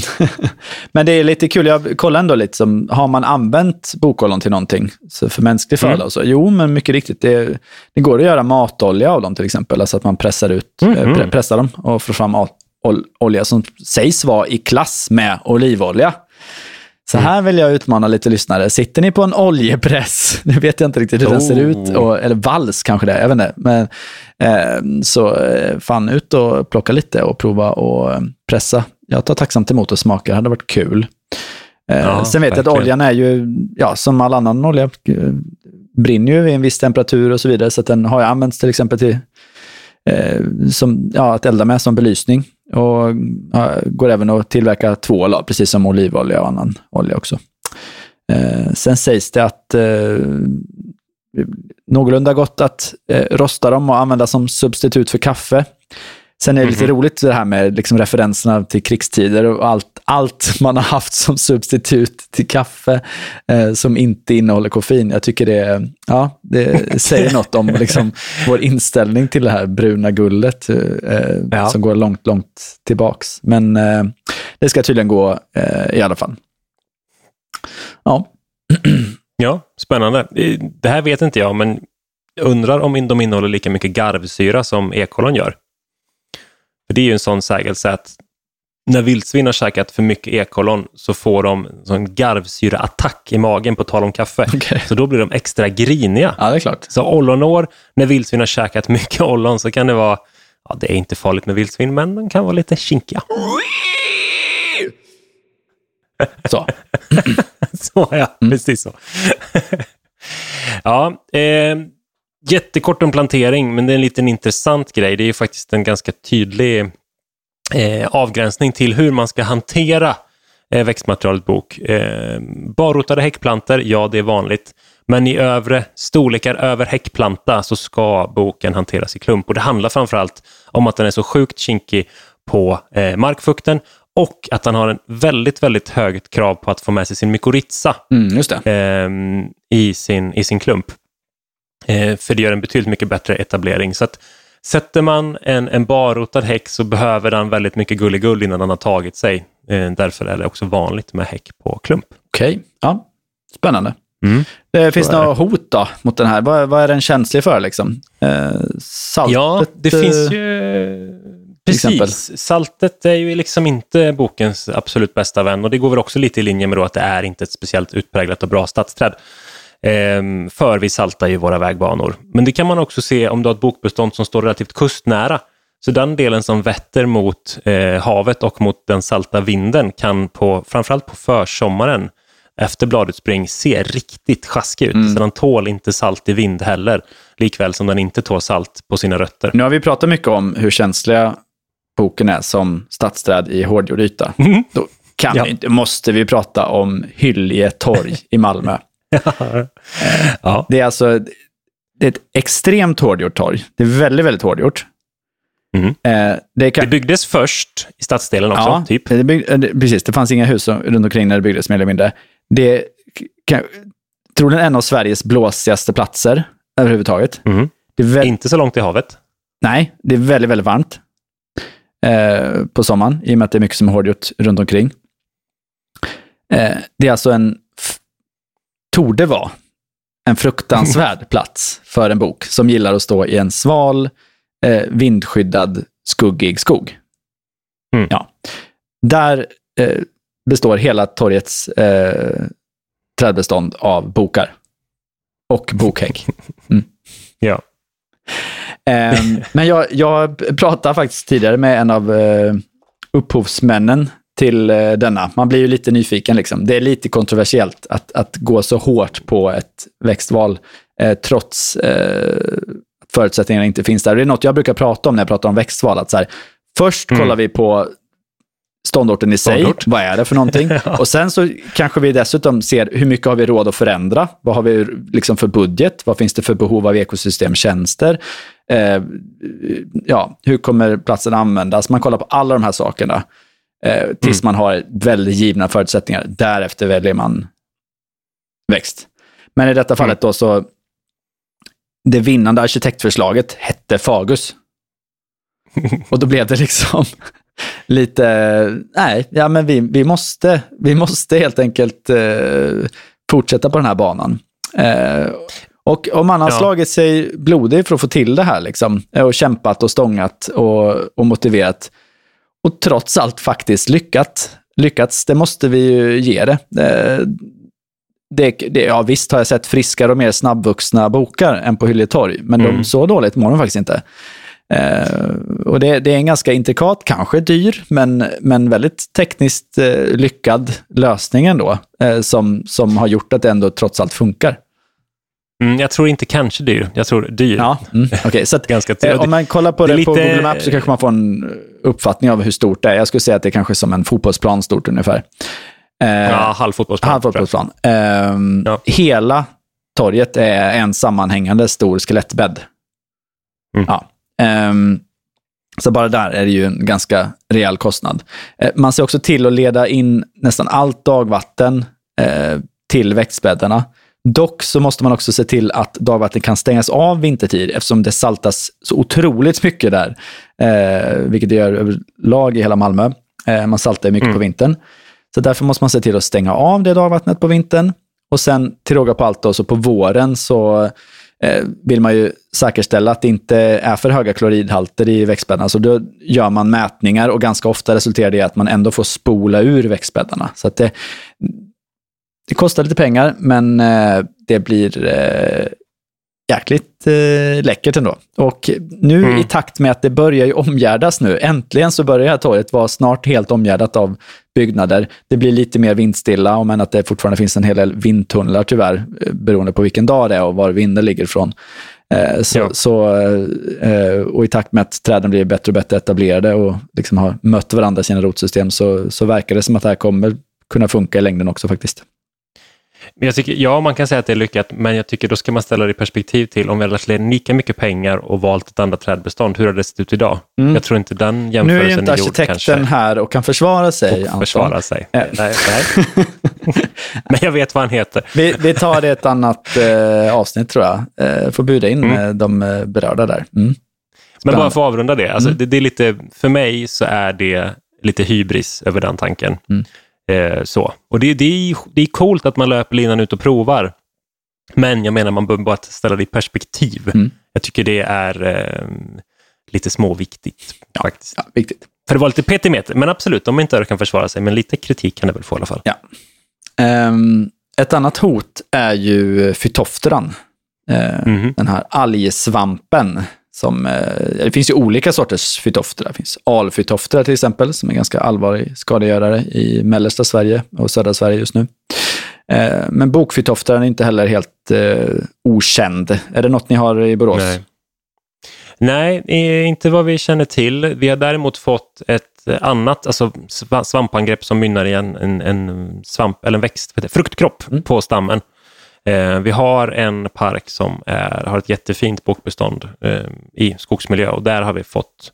Men det är lite kul, jag kollar ändå lite som, har man använt bokollon till någonting så för mänsklig föda mm. och så? Jo, men mycket riktigt. Det, det går att göra matolja av dem till exempel, alltså att man pressar ut, mm. äh, pressar dem och får fram ol- olja som sägs vara i klass med olivolja. Så här vill jag utmana lite lyssnare. Sitter ni på en oljepress? Nu vet jag inte riktigt hur oh. den ser ut. Och, eller vals kanske det är, jag vet inte. Men, eh, så eh, fan ut och plocka lite och prova och eh, pressa. Jag tar tacksamt emot och smakar. Det hade varit kul. Eh, ja, sen vet jag att oljan är ju, ja, som all annan olja, brinner ju vid en viss temperatur och så vidare. Så att den har ju använts till exempel till eh, som, ja, att elda med som belysning. Och ja, går även att tillverka tvål, precis som olivolja och annan olja också. Eh, sen sägs det att eh, någorlunda gott att eh, rosta dem och använda som substitut för kaffe. Sen är det lite mm-hmm. roligt det här med liksom referenserna till krigstider och allt, allt man har haft som substitut till kaffe eh, som inte innehåller koffein. Jag tycker det, ja, det säger något om liksom, vår inställning till det här bruna guldet eh, ja. som går långt, långt tillbaks. Men eh, det ska tydligen gå eh, i alla fall. Ja. Ja, spännande. Det här vet inte jag, men jag undrar om de innehåller lika mycket garvsyra som ekollon gör. För det är ju en sån sägelse att när vildsvin har käkat för mycket ekollon så får de en sån garvsyraattack i magen på tal om kaffe. Okay. Så då blir de extra griniga. Ja, det är klart. Så ollonår, när vildsvin har käkat mycket ollon så kan det vara, ja, det är inte farligt med vildsvin, men de kan vara lite kinkiga. Så. Så ja, mm. precis så. Ja, eh, jättekort om plantering, men det är en liten intressant grej. Det är ju faktiskt en ganska tydlig eh, avgränsning till hur man ska hantera eh, växtmaterialet bok. Eh, barrotade häckplantor, ja det är vanligt. Men i övre storlekar över häckplanta så ska boken hanteras i klump. Och det handlar framförallt om att den är så sjukt kinkig på eh, markfukten och att han har en väldigt, väldigt högt krav på att få med sig sin mykorrhiza mm, just det. Eh, i, sin, i sin klump. Eh, för det gör en betydligt mycket bättre etablering. Så att sätter man en, en barrotad häck så behöver den väldigt mycket gulligull innan den har tagit sig. Eh, därför är det också vanligt med häck på klump. Okej, okay. Ja, spännande. Mm. Det finns några hot då mot den här. Vad, vad är den känslig för liksom? Eh, saltet? Ja, det finns ju... Precis, saltet är ju liksom inte bokens absolut bästa vän och det går väl också lite i linje med då att det är inte ett speciellt utpräglat och bra stadsträd. Ehm, för vi saltar ju våra vägbanor. Men det kan man också se om du har ett bokbestånd som står relativt kustnära. Så den delen som vetter mot eh, havet och mot den salta vinden kan på, framförallt på försommaren efter bladutspring se riktigt sjaskig ut. Mm. Så den tål inte salt i vind heller, likväl som den inte tål salt på sina rötter. Nu har vi pratat mycket om hur känsliga boken är som stadsträd i hårdgjord yta. Mm. Då kan ja. vi inte, måste vi prata om Hyllie torg i Malmö. Ja. Det är alltså det är ett extremt hårdgjort torg. Det är väldigt, väldigt hårdgjort. Mm. Det, kan... det byggdes först i stadsdelen också, ja, typ. Det byggde, precis, det fanns inga hus runt omkring när det byggdes mer eller mindre. Det kan, tror jag, en av Sveriges blåsigaste platser överhuvudtaget. Mm. Det är väl... Inte så långt i havet. Nej, det är väldigt, väldigt varmt eh, på sommaren, i och med att det är mycket som är hårdgjort runt omkring. Eh, det är alltså en f- torde vara en fruktansvärd plats för en bok som gillar att stå i en sval, eh, vindskyddad, skuggig skog. Mm. Ja. Där eh, består hela torgets eh, trädbestånd av bokar och bokhäck. Mm. Ja. Eh, men jag, jag pratade faktiskt tidigare med en av eh, upphovsmännen till eh, denna. Man blir ju lite nyfiken liksom. Det är lite kontroversiellt att, att gå så hårt på ett växtval eh, trots eh, att förutsättningarna inte finns där. Det är något jag brukar prata om när jag pratar om växtval. Att så här, först mm. kollar vi på ståndorten i sig. Ståndort. Vad är det för någonting? Ja. Och sen så kanske vi dessutom ser hur mycket har vi råd att förändra? Vad har vi liksom för budget? Vad finns det för behov av ekosystemtjänster? Eh, ja, hur kommer platsen användas? Man kollar på alla de här sakerna eh, tills mm. man har väldigt givna förutsättningar. Därefter väljer man växt. Men i detta fallet mm. då så det vinnande arkitektförslaget hette Fagus. Och då blev det liksom lite, nej, ja men vi, vi måste vi måste helt enkelt eh, fortsätta på den här banan. Eh, och om man har ja. slagit sig blodig för att få till det här liksom, och kämpat och stångat och, och motiverat och trots allt faktiskt lyckat lyckats, det måste vi ju ge det. det, det, det ja, visst har jag sett friskare och mer snabbvuxna bokar än på Hyljetorg, men mm. de så dåligt mår de faktiskt inte. Uh, och det, det är en ganska intrikat, kanske dyr, men, men väldigt tekniskt uh, lyckad lösning ändå, uh, som, som har gjort att det ändå trots allt funkar. Mm, jag tror inte kanske dyr, jag tror dyr. Ja, mm, okay. Så att, ganska uh, om man kollar på det, det lite... på Google Maps så kanske man får en uppfattning av hur stort det är. Jag skulle säga att det är kanske som en fotbollsplan stort ungefär. Uh, ja, halvfotbollsplan. halvfotbollsplan. Uh, ja. Hela torget är en sammanhängande stor skelettbädd. Mm. Ja. Um, så bara där är det ju en ganska rejäl kostnad. Uh, man ser också till att leda in nästan allt dagvatten uh, till växtbäddarna. Dock så måste man också se till att dagvatten kan stängas av vintertid eftersom det saltas så otroligt mycket där. Uh, vilket det gör överlag i hela Malmö. Uh, man saltar mycket mm. på vintern. Så därför måste man se till att stänga av det dagvattnet på vintern. Och sen till råga på allt då, så på våren så vill man ju säkerställa att det inte är för höga kloridhalter i växtbäddarna. Så då gör man mätningar och ganska ofta resulterar det i att man ändå får spola ur växtbäddarna. Så att det, det kostar lite pengar, men det blir jäkligt eh, läckert ändå. Och nu mm. i takt med att det börjar ju omgärdas nu, äntligen så börjar det här torget vara snart helt omgärdat av byggnader. Det blir lite mer vindstilla, om än att det fortfarande finns en hel del vindtunnlar tyvärr, beroende på vilken dag det är och var vinden ligger ifrån. Eh, så, ja. så, eh, och i takt med att träden blir bättre och bättre etablerade och liksom har mött varandra i sina rotsystem, så, så verkar det som att det här kommer kunna funka i längden också faktiskt. Jag tycker, ja, man kan säga att det är lyckat, men jag tycker då ska man ställa det i perspektiv till om vi hade lagt lika mycket pengar och valt ett annat trädbestånd. Hur hade det sett ut idag? Mm. Jag tror inte den jämförelsen är gjord. Nu är ju inte arkitekten här och kan försvara sig. Och försvara sig. Äh. Nej, nej. Men jag vet vad han heter. Vi, vi tar det ett annat eh, avsnitt tror jag. Eh, får buda in mm. de berörda där. Mm. Men bara för att avrunda det. Alltså, mm. det, det är lite, för mig så är det lite hybris över den tanken. Mm. Eh, så. Och det, det, är, det är coolt att man löper linan ut och provar. Men jag menar man bör bara ställa det i perspektiv. Mm. Jag tycker det är eh, lite småviktigt ja, faktiskt. Ja, viktigt. För det var lite petimeter, men absolut, de inte kan försvara sig, men lite kritik kan det väl få i alla fall. Ja. Um, ett annat hot är ju Phytophtheran. Uh, mm. Den här algsvampen. Som, uh, det finns ju olika sorters Phytophthera. Det finns alphytophthera till exempel, som är ganska allvarlig skadegörare i mellersta Sverige och södra Sverige just nu. Uh, men bokphytophtheran är inte heller helt uh, okänd. Är det något ni har i Borås? Nej. Nej, inte vad vi känner till. Vi har däremot fått ett annat alltså svampangrepp som mynnar i en, en, en svamp eller en växt, fruktkropp mm. på stammen. Eh, vi har en park som är, har ett jättefint bokbestånd eh, i skogsmiljö, och där har vi fått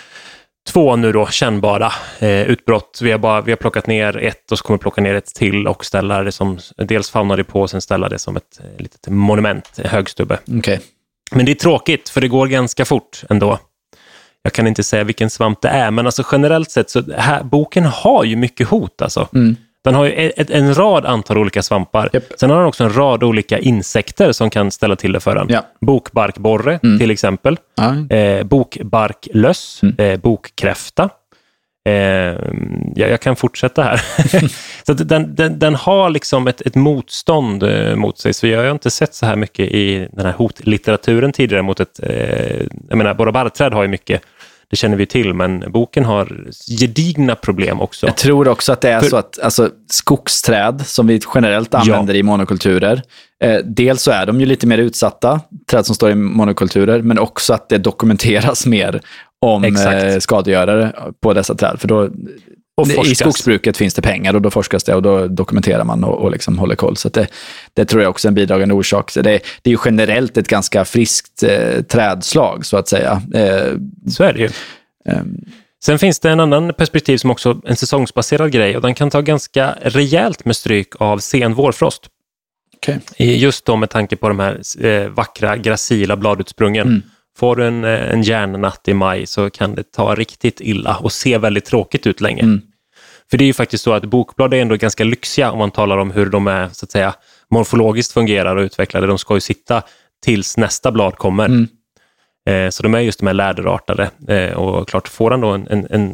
två nu då kännbara eh, utbrott. Vi har, bara, vi har plockat ner ett och så kommer vi plocka ner ett till och ställa det som, dels famnar det på och sen ställa det som ett eh, litet monument, högstubbe. Okay. Men det är tråkigt för det går ganska fort ändå. Jag kan inte säga vilken svamp det är, men alltså generellt sett så här, boken har ju mycket hot alltså. Mm. Den har ju ett, en rad antal olika svampar. Yep. Sen har den också en rad olika insekter som kan ställa till det för den. Ja. Bokbarkborre mm. till exempel. Mm. Eh, bokbarklöss. Mm. Eh, bokkräfta. Eh, ja, jag kan fortsätta här. Så att den, den, den har liksom ett, ett motstånd eh, mot sig. Så jag har inte sett så här mycket i den här hotlitteraturen tidigare mot ett... Eh, jag menar, bara barrträd har ju mycket. Det känner vi till, men boken har gedigna problem också. Jag tror också att det är För, så att alltså, skogsträd som vi generellt använder ja. i monokulturer, eh, dels så är de ju lite mer utsatta, träd som står i monokulturer, men också att det dokumenteras mer om eh, skadegörare på dessa träd. För då, i skogsbruket finns det pengar och då forskas det och då dokumenterar man och, och liksom håller koll. Så att det, det tror jag också är en bidragande orsak. Så det, det är ju generellt ett ganska friskt eh, trädslag så att säga. Eh, så är det ju. Eh, Sen finns det en annan perspektiv som också en säsongsbaserad grej, och den kan ta ganska rejält med stryk av sen vårfrost. Okay. Just då med tanke på de här eh, vackra gracila bladutsprungen. Mm. Får du en, en järnnatt i maj så kan det ta riktigt illa och se väldigt tråkigt ut länge. Mm. För det är ju faktiskt så att bokblad är ändå ganska lyxiga om man talar om hur de är så att säga morfologiskt fungerar och utvecklade. De ska ju sitta tills nästa blad kommer. Mm. Eh, så de är just de här läderartade. Eh, och klart får han då en, en,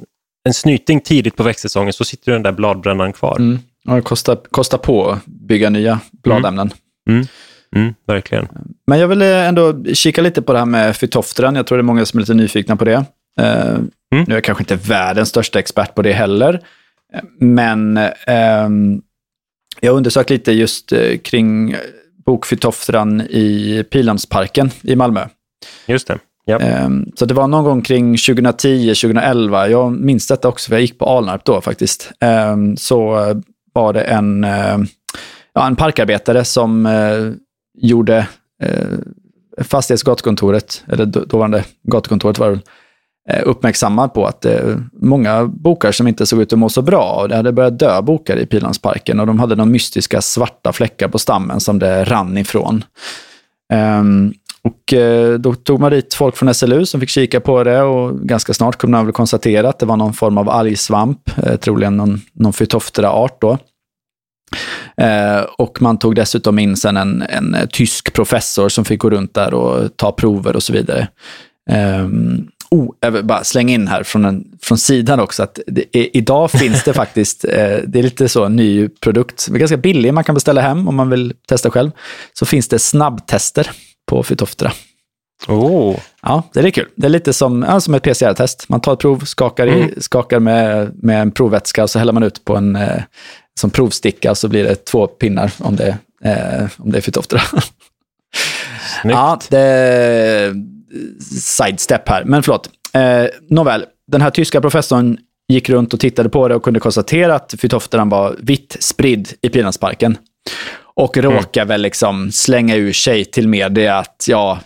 en snyting tidigt på växtsäsongen så sitter den där bladbrännan kvar. Mm. Ja, det kostar, kostar på att bygga nya bladämnen. Mm. Mm. Mm, verkligen. Men jag vill ändå kika lite på det här med Phytophthora. Jag tror det är många som är lite nyfikna på det. Uh, mm. Nu är jag kanske inte världens största expert på det heller. Men um, jag undersökt lite just uh, kring bokphytophthran i Pildammsparken i Malmö. Just det. Yep. Um, så det var någon gång kring tjugohundratio tjugohundraelva. Jag minns detta också för jag gick på Alnarp då faktiskt. Um, så uh, var det en, uh, ja, en parkarbetare som uh, gjorde uh, fastighetsgatukontoret, eller då, dåvarande gatukontoret var uh, uppmärksammad på att uh, många bokar som inte såg ut att må så bra, och det hade börjat dö bokar i Pildammsparken och de hade de mystiska svarta fläckar på stammen som det rann ifrån. Um, och uh, då tog man dit folk från S L U som fick kika på det och ganska snart kunde man väl konstatera att det var någon form av algsvamp, uh, troligen någon, någon Phytophthora-art då. Uh, och man tog dessutom in sen en, en tysk professor som fick gå runt där och ta prover och så vidare. Um, oh, jag vill bara slänga in här från, en, från sidan också att det är, idag finns det faktiskt, uh, det är lite så en ny produkt, det är ganska billig, man kan beställa hem om man vill testa själv, så finns det snabbtester på Phytophthora. Oh. Ja, det är kul. Det är lite som, ja, som ett P C R-test. Man tar ett prov, skakar, i, mm. skakar med, med en provvätska och så häller man ut på en eh, som provsticka, så blir det två pinnar om det, eh, om det är Phytophthora. Ja, det är sidestep här. Men förlåt. Eh, nåväl, den här tyska professorn gick runt och tittade på det och kunde konstatera att Phytophthora var vitt spridd i Pildammsparken. Och råkar mm. väl liksom slänga ur sig till media att ja,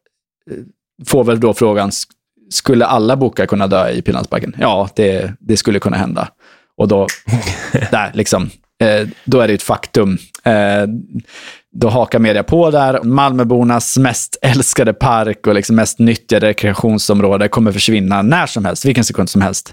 får väl då frågan, skulle alla bokar kunna dö i Pildammsparken? Ja, det, det skulle kunna hända. Och då, där liksom, eh, då är det ett faktum. Eh, då hakar media på där. Malmöbornas mest älskade park och liksom mest nyttjade rekreationsområde kommer försvinna när som helst, vilken sekund som helst.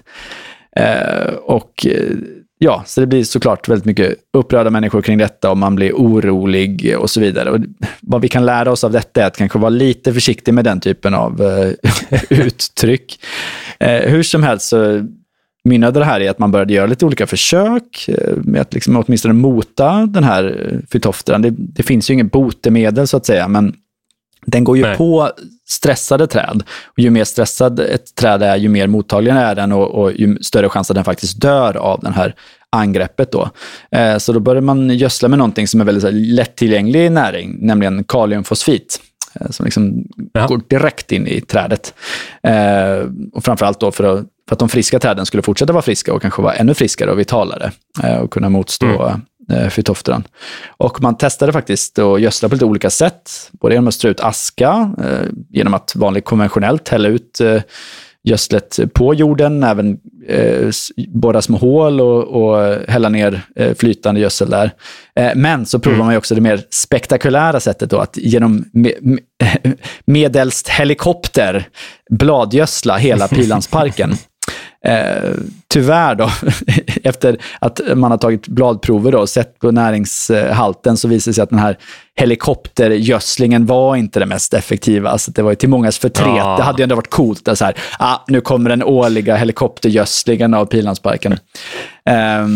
Eh, och ja, så det blir såklart väldigt mycket upprörda människor kring detta och man blir orolig och så vidare. Och vad vi kan lära oss av detta är att kanske vara lite försiktig med den typen av uh, uttryck. Uh, hur som helst så mynnade det här i att man började göra lite olika försök uh, med att liksom åtminstone mota den här Phytophthora. Det, det finns ju ingen botemedel så att säga, men den går ju Nej. på stressade träd. Och ju mer stressad ett träd är, ju mer mottaglig är den och, och ju större chans att den faktiskt dör av den här angreppet då. Eh, så då börjar man gödsla med någonting som är väldigt så här, lättillgänglig näring, nämligen kaliumfosfit. Eh, som liksom ja. går direkt in i trädet. Eh, och framförallt då för att, för att de friska träden skulle fortsätta vara friska och kanske vara ännu friskare och vitalare. Eh, och kunna motstå... Mm. Phytophthora. Och man testade faktiskt att gödsla på lite olika sätt. Både genom att strö ut aska, eh, genom att vanligt konventionellt hälla ut eh, gödslet på jorden, även eh, borra små hål och, och hälla ner eh, flytande gödsel där. Eh, men så provar man ju också det mer spektakulära sättet då, att genom me- me- medelst helikopter bladgödsla hela Pildammsparken. Eh, tyvärr då, efter att man har tagit bladprover då och sett på näringshalten, så visar det sig att den här helikoptergödslingen var inte det mest effektiva. Alltså det var ju till mångas förtret. Ah. Det hade ju ändå varit coolt att så här, ah, nu kommer den årliga helikoptergödslingen av Pildammsparken. Eh,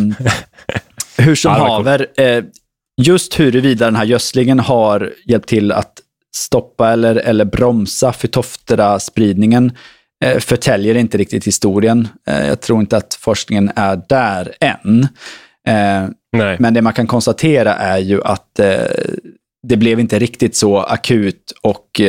hur som ah, haver, eh, just huruvida den här gödslingen har hjälpt till att stoppa eller, eller bromsa Phytophthora-spridningen förtäljer inte riktigt historien. Jag tror inte att forskningen är där än. Nej. Men det man kan konstatera är ju att det blev inte riktigt så akut och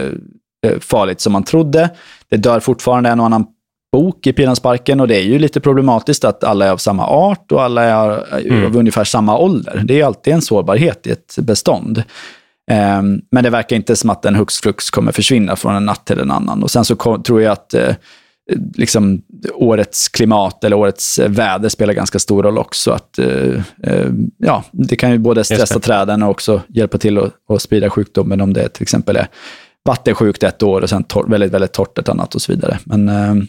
farligt som man trodde. Det dör fortfarande en och annan bok i Pildammsparken och det är ju lite problematiskt att alla är av samma art och alla är mm. av ungefär samma ålder. Det är ju alltid en sårbarhet i ett bestånd. Um, men det verkar inte som att en hux flux kommer försvinna från en natt till en annan. Och sen så kom, tror jag att uh, liksom, årets klimat eller årets väder spelar ganska stor roll också. Att, uh, uh, ja, det kan ju både stressa träden och också hjälpa till att, att sprida sjukdomen om det till exempel är vattensjukt ett år och sen tor- väldigt, väldigt torrt ett annat och så vidare. Men... Uh,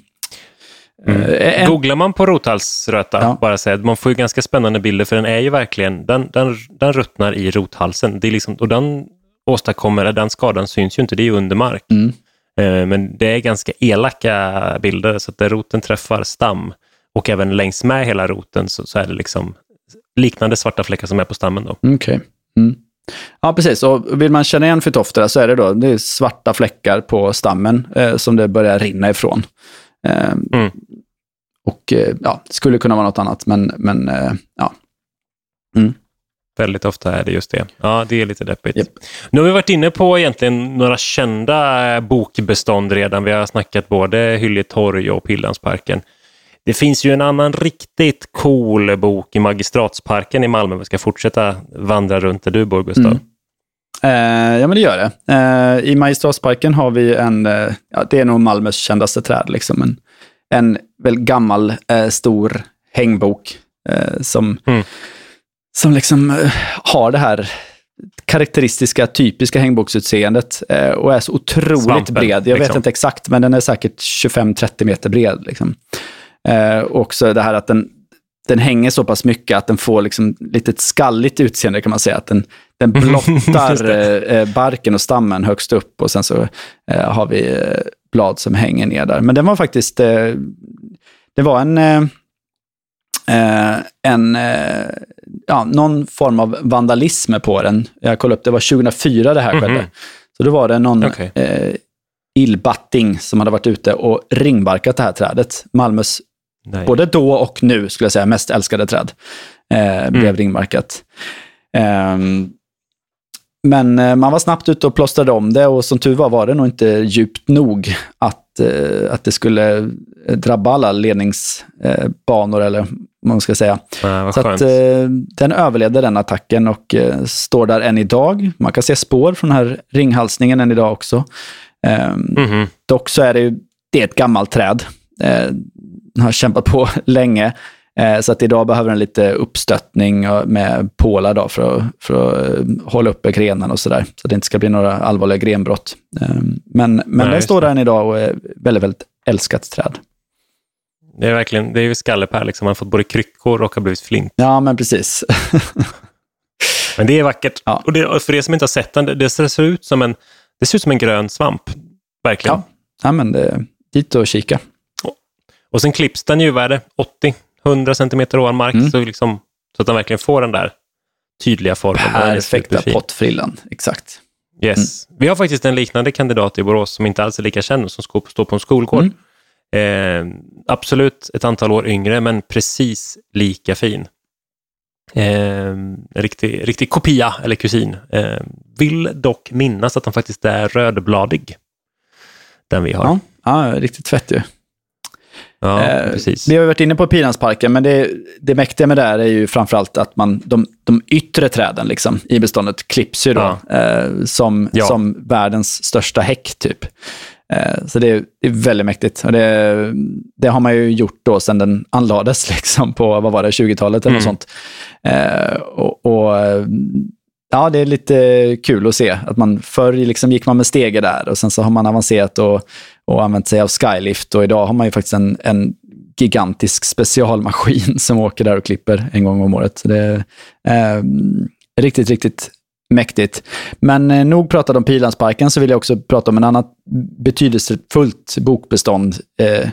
Mm. En... Googlar man på rothalsröta, ja. bara säga, man får ju ganska spännande bilder för den är ju verkligen, den, den, den ruttnar i rothalsen. Det är liksom, och den åstadkommer, den skadan syns ju inte, det är ju under mark. Mm. Eh, men det är ganska elaka bilder så att där roten träffar stam och även längs med hela roten så, så är det liksom liknande svarta fläckar som är på stammen då. Okej. Okay. Mm. Ja, precis. Och vill man känna igen Phytophthora så är det då det är svarta fläckar på stammen eh, som det börjar rinna ifrån. Eh, mm. Och eh, ja, det skulle kunna vara något annat, men, men eh, ja. Mm. Väldigt ofta är det just det. Ja, det är lite deppigt. Yep. Nu har vi varit inne på egentligen några kända bokbestånd redan. Vi har snackat både Hyljetorg och Pildammsparken. Det finns ju en annan riktigt cool bok i Magistratsparken i Malmö. Vi ska fortsätta vandra runt där du bor, Gustav. Mm. Eh, ja, men det gör det. Eh, I Magistratsparken har vi en, eh, ja, det är nog Malmös kändaste träd, liksom. En, en väl gammal, eh, stor hängbok eh, som, mm. som liksom eh, har det här karaktäristiska, typiska hängboksutseendet eh, och är så otroligt Svampen, bred. Jag liksom. vet inte exakt, men den är säkert tjugofem till trettio meter bred, liksom. Eh, och också det här att den, den hänger så pass mycket att den får liksom lite ett skalligt utseende, kan man säga. Att den, den blottar eh, barken och stammen högst upp och sen så eh, har vi eh, blad som hänger ner där. Men den var faktiskt, eh, det var en, eh, en eh, ja, någon form av vandalism på den. Jag kollade upp, det var tjugohundrafyra det här skedde. Mm-hmm. Så då var det någon okay. eh, illbatting som hade varit ute och ringbarkat det här trädet. Malmös Nej. både då och nu, skulle jag säga, mest älskade träd eh, blev mm. ringbarkat. Eh, men eh, man var snabbt ute och plåstrade om det, och som tur var var det nog inte djupt nog att, eh, att det skulle drabba alla ledningsbanor, eh, eller vad man ska säga. Ja, så att, eh, den överlevde den attacken och eh, står där än idag. Man kan se spår från den här ringhalsningen än idag också. Eh, mm-hmm. Dock så är det ju det är ett gammalt träd. Eh, har kämpat på länge, eh, så att idag behöver den lite uppstöttning med pålar då för att, för att hålla uppe grenen och sådär, så att det inte ska bli några allvarliga grenbrott. Eh, men men Nej, den står där än idag och är väldigt, väldigt älskat träd. Det är verkligen, det är ju skallepär liksom, man har fått både kryckor och har blivit flint. Ja, men precis. Men det är vackert. Ja. Och det, för er som inte har sett den, det, det ser ut som en det ser ut som en grön svamp. Verkligen. Ja, ja men det är dit och kika. Och sen klipps den ju, vad är det? åttio till hundra centimeter ovan mark, mm. så, liksom, så att den verkligen får den där tydliga formen. Perfekta pottfrillan, exakt. Yes. Mm. Vi har faktiskt en liknande kandidat i Borås som inte alls är lika känd, som står på en skolgård. Mm. Eh, absolut ett antal år yngre, men precis lika fin. Eh, riktig, riktig kopia eller kusin. Eh, vill dock minnas att den faktiskt är rödbladig. Den vi har. Ja, ja riktigt fett ju. Ja, eh, precis. Vi har varit inne på Pildammsparken, men det, det mäktiga med det här är ju framförallt att man, de, de yttre träden liksom, i beståndet klipps ju då ja. eh, som, ja. som världens största häck typ. Eh, så det är, det är väldigt mäktigt. Och det, det har man ju gjort då sedan den anlades liksom på, vad var det, tjugotalet eller mm. något sånt. Eh, och, och ja, det är lite kul att se att man förr liksom gick man med stege där, och sen så har man avancerat och, och använt sig av Skylift, och idag har man ju faktiskt en, en gigantisk specialmaskin som åker där och klipper en gång om året. Så det är eh, riktigt, riktigt mäktigt. Men eh, nog pratat om Pildammsparken, så vill jag också prata om en annan betydelsefullt bokbestånd eh,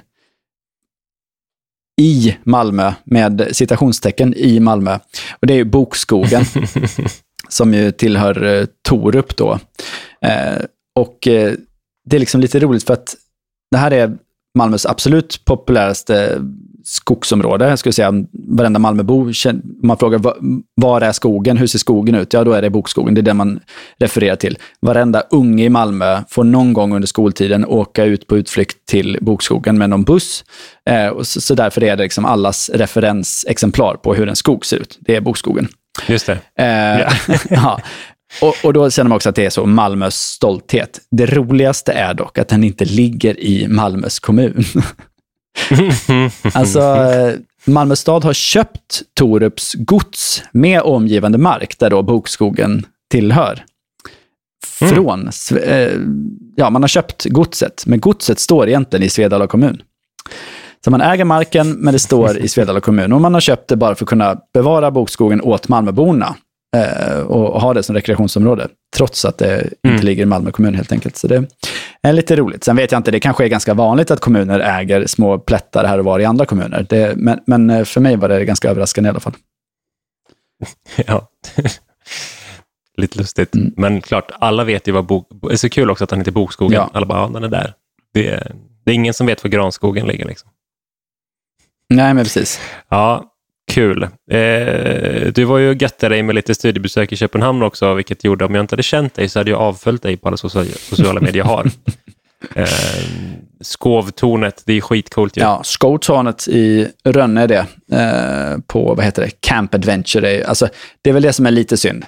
i Malmö, med citationstecken i Malmö. Och det är ju bokskogen. Som ju tillhör eh, Torup då. Eh, och eh, det är liksom lite roligt för att det här är Malmös absolut populäraste skogsområde. Jag skulle säga varenda Malmöbo, man frågar var är skogen, hur ser skogen ut? Ja, då är det bokskogen, det är det man refererar till. Varenda unge i Malmö får någon gång under skoltiden åka ut på utflykt till bokskogen med någon buss. Eh, och så, så därför är det liksom allas referensexemplar på hur en skog ser ut. Det är bokskogen. Just det. Eh, yeah. ja. och, och då känner man också att det är så Malmös stolthet. Det roligaste är dock att den inte ligger i Malmös kommun. Alltså, Malmö stad har köpt Torups gods med omgivande mark där då bokskogen tillhör. Från, mm. ja, man har köpt godset, men godset står egentligen i Svedala kommun. Så man äger marken, men det står i Svedala kommun. Och man har köpt det bara för att kunna bevara bokskogen åt Malmöborna eh, och ha det som rekreationsområde. Trots att det mm. inte ligger i Malmö kommun helt enkelt. Så det är lite roligt. Sen vet jag inte, det kanske är ganska vanligt att kommuner äger små plättar här och var i andra kommuner. Det, men, men för mig var det ganska överraskande i alla fall. Ja, lite lustigt. Mm. Men klart, alla vet ju vad bok... Det är så kul också att han heter Bokskogen. Ja. Alla bara, ja, den är där. Det är, det är ingen som vet var Granskogen ligger liksom. Nej, men precis. Ja, kul. Eh, du var ju götte dig med lite studiebesök i Köpenhamn också, vilket gjorde, om jag inte hade känt dig så hade jag avföljt dig på alla sociala, sociala medier jag har. Eh, Skovtornet, det är skitcoolt ju. Ja, Skovtornet i Rönne är det. Eh, på, vad heter det? Camp Adventure. Det är, alltså, det är väl det som är lite synd.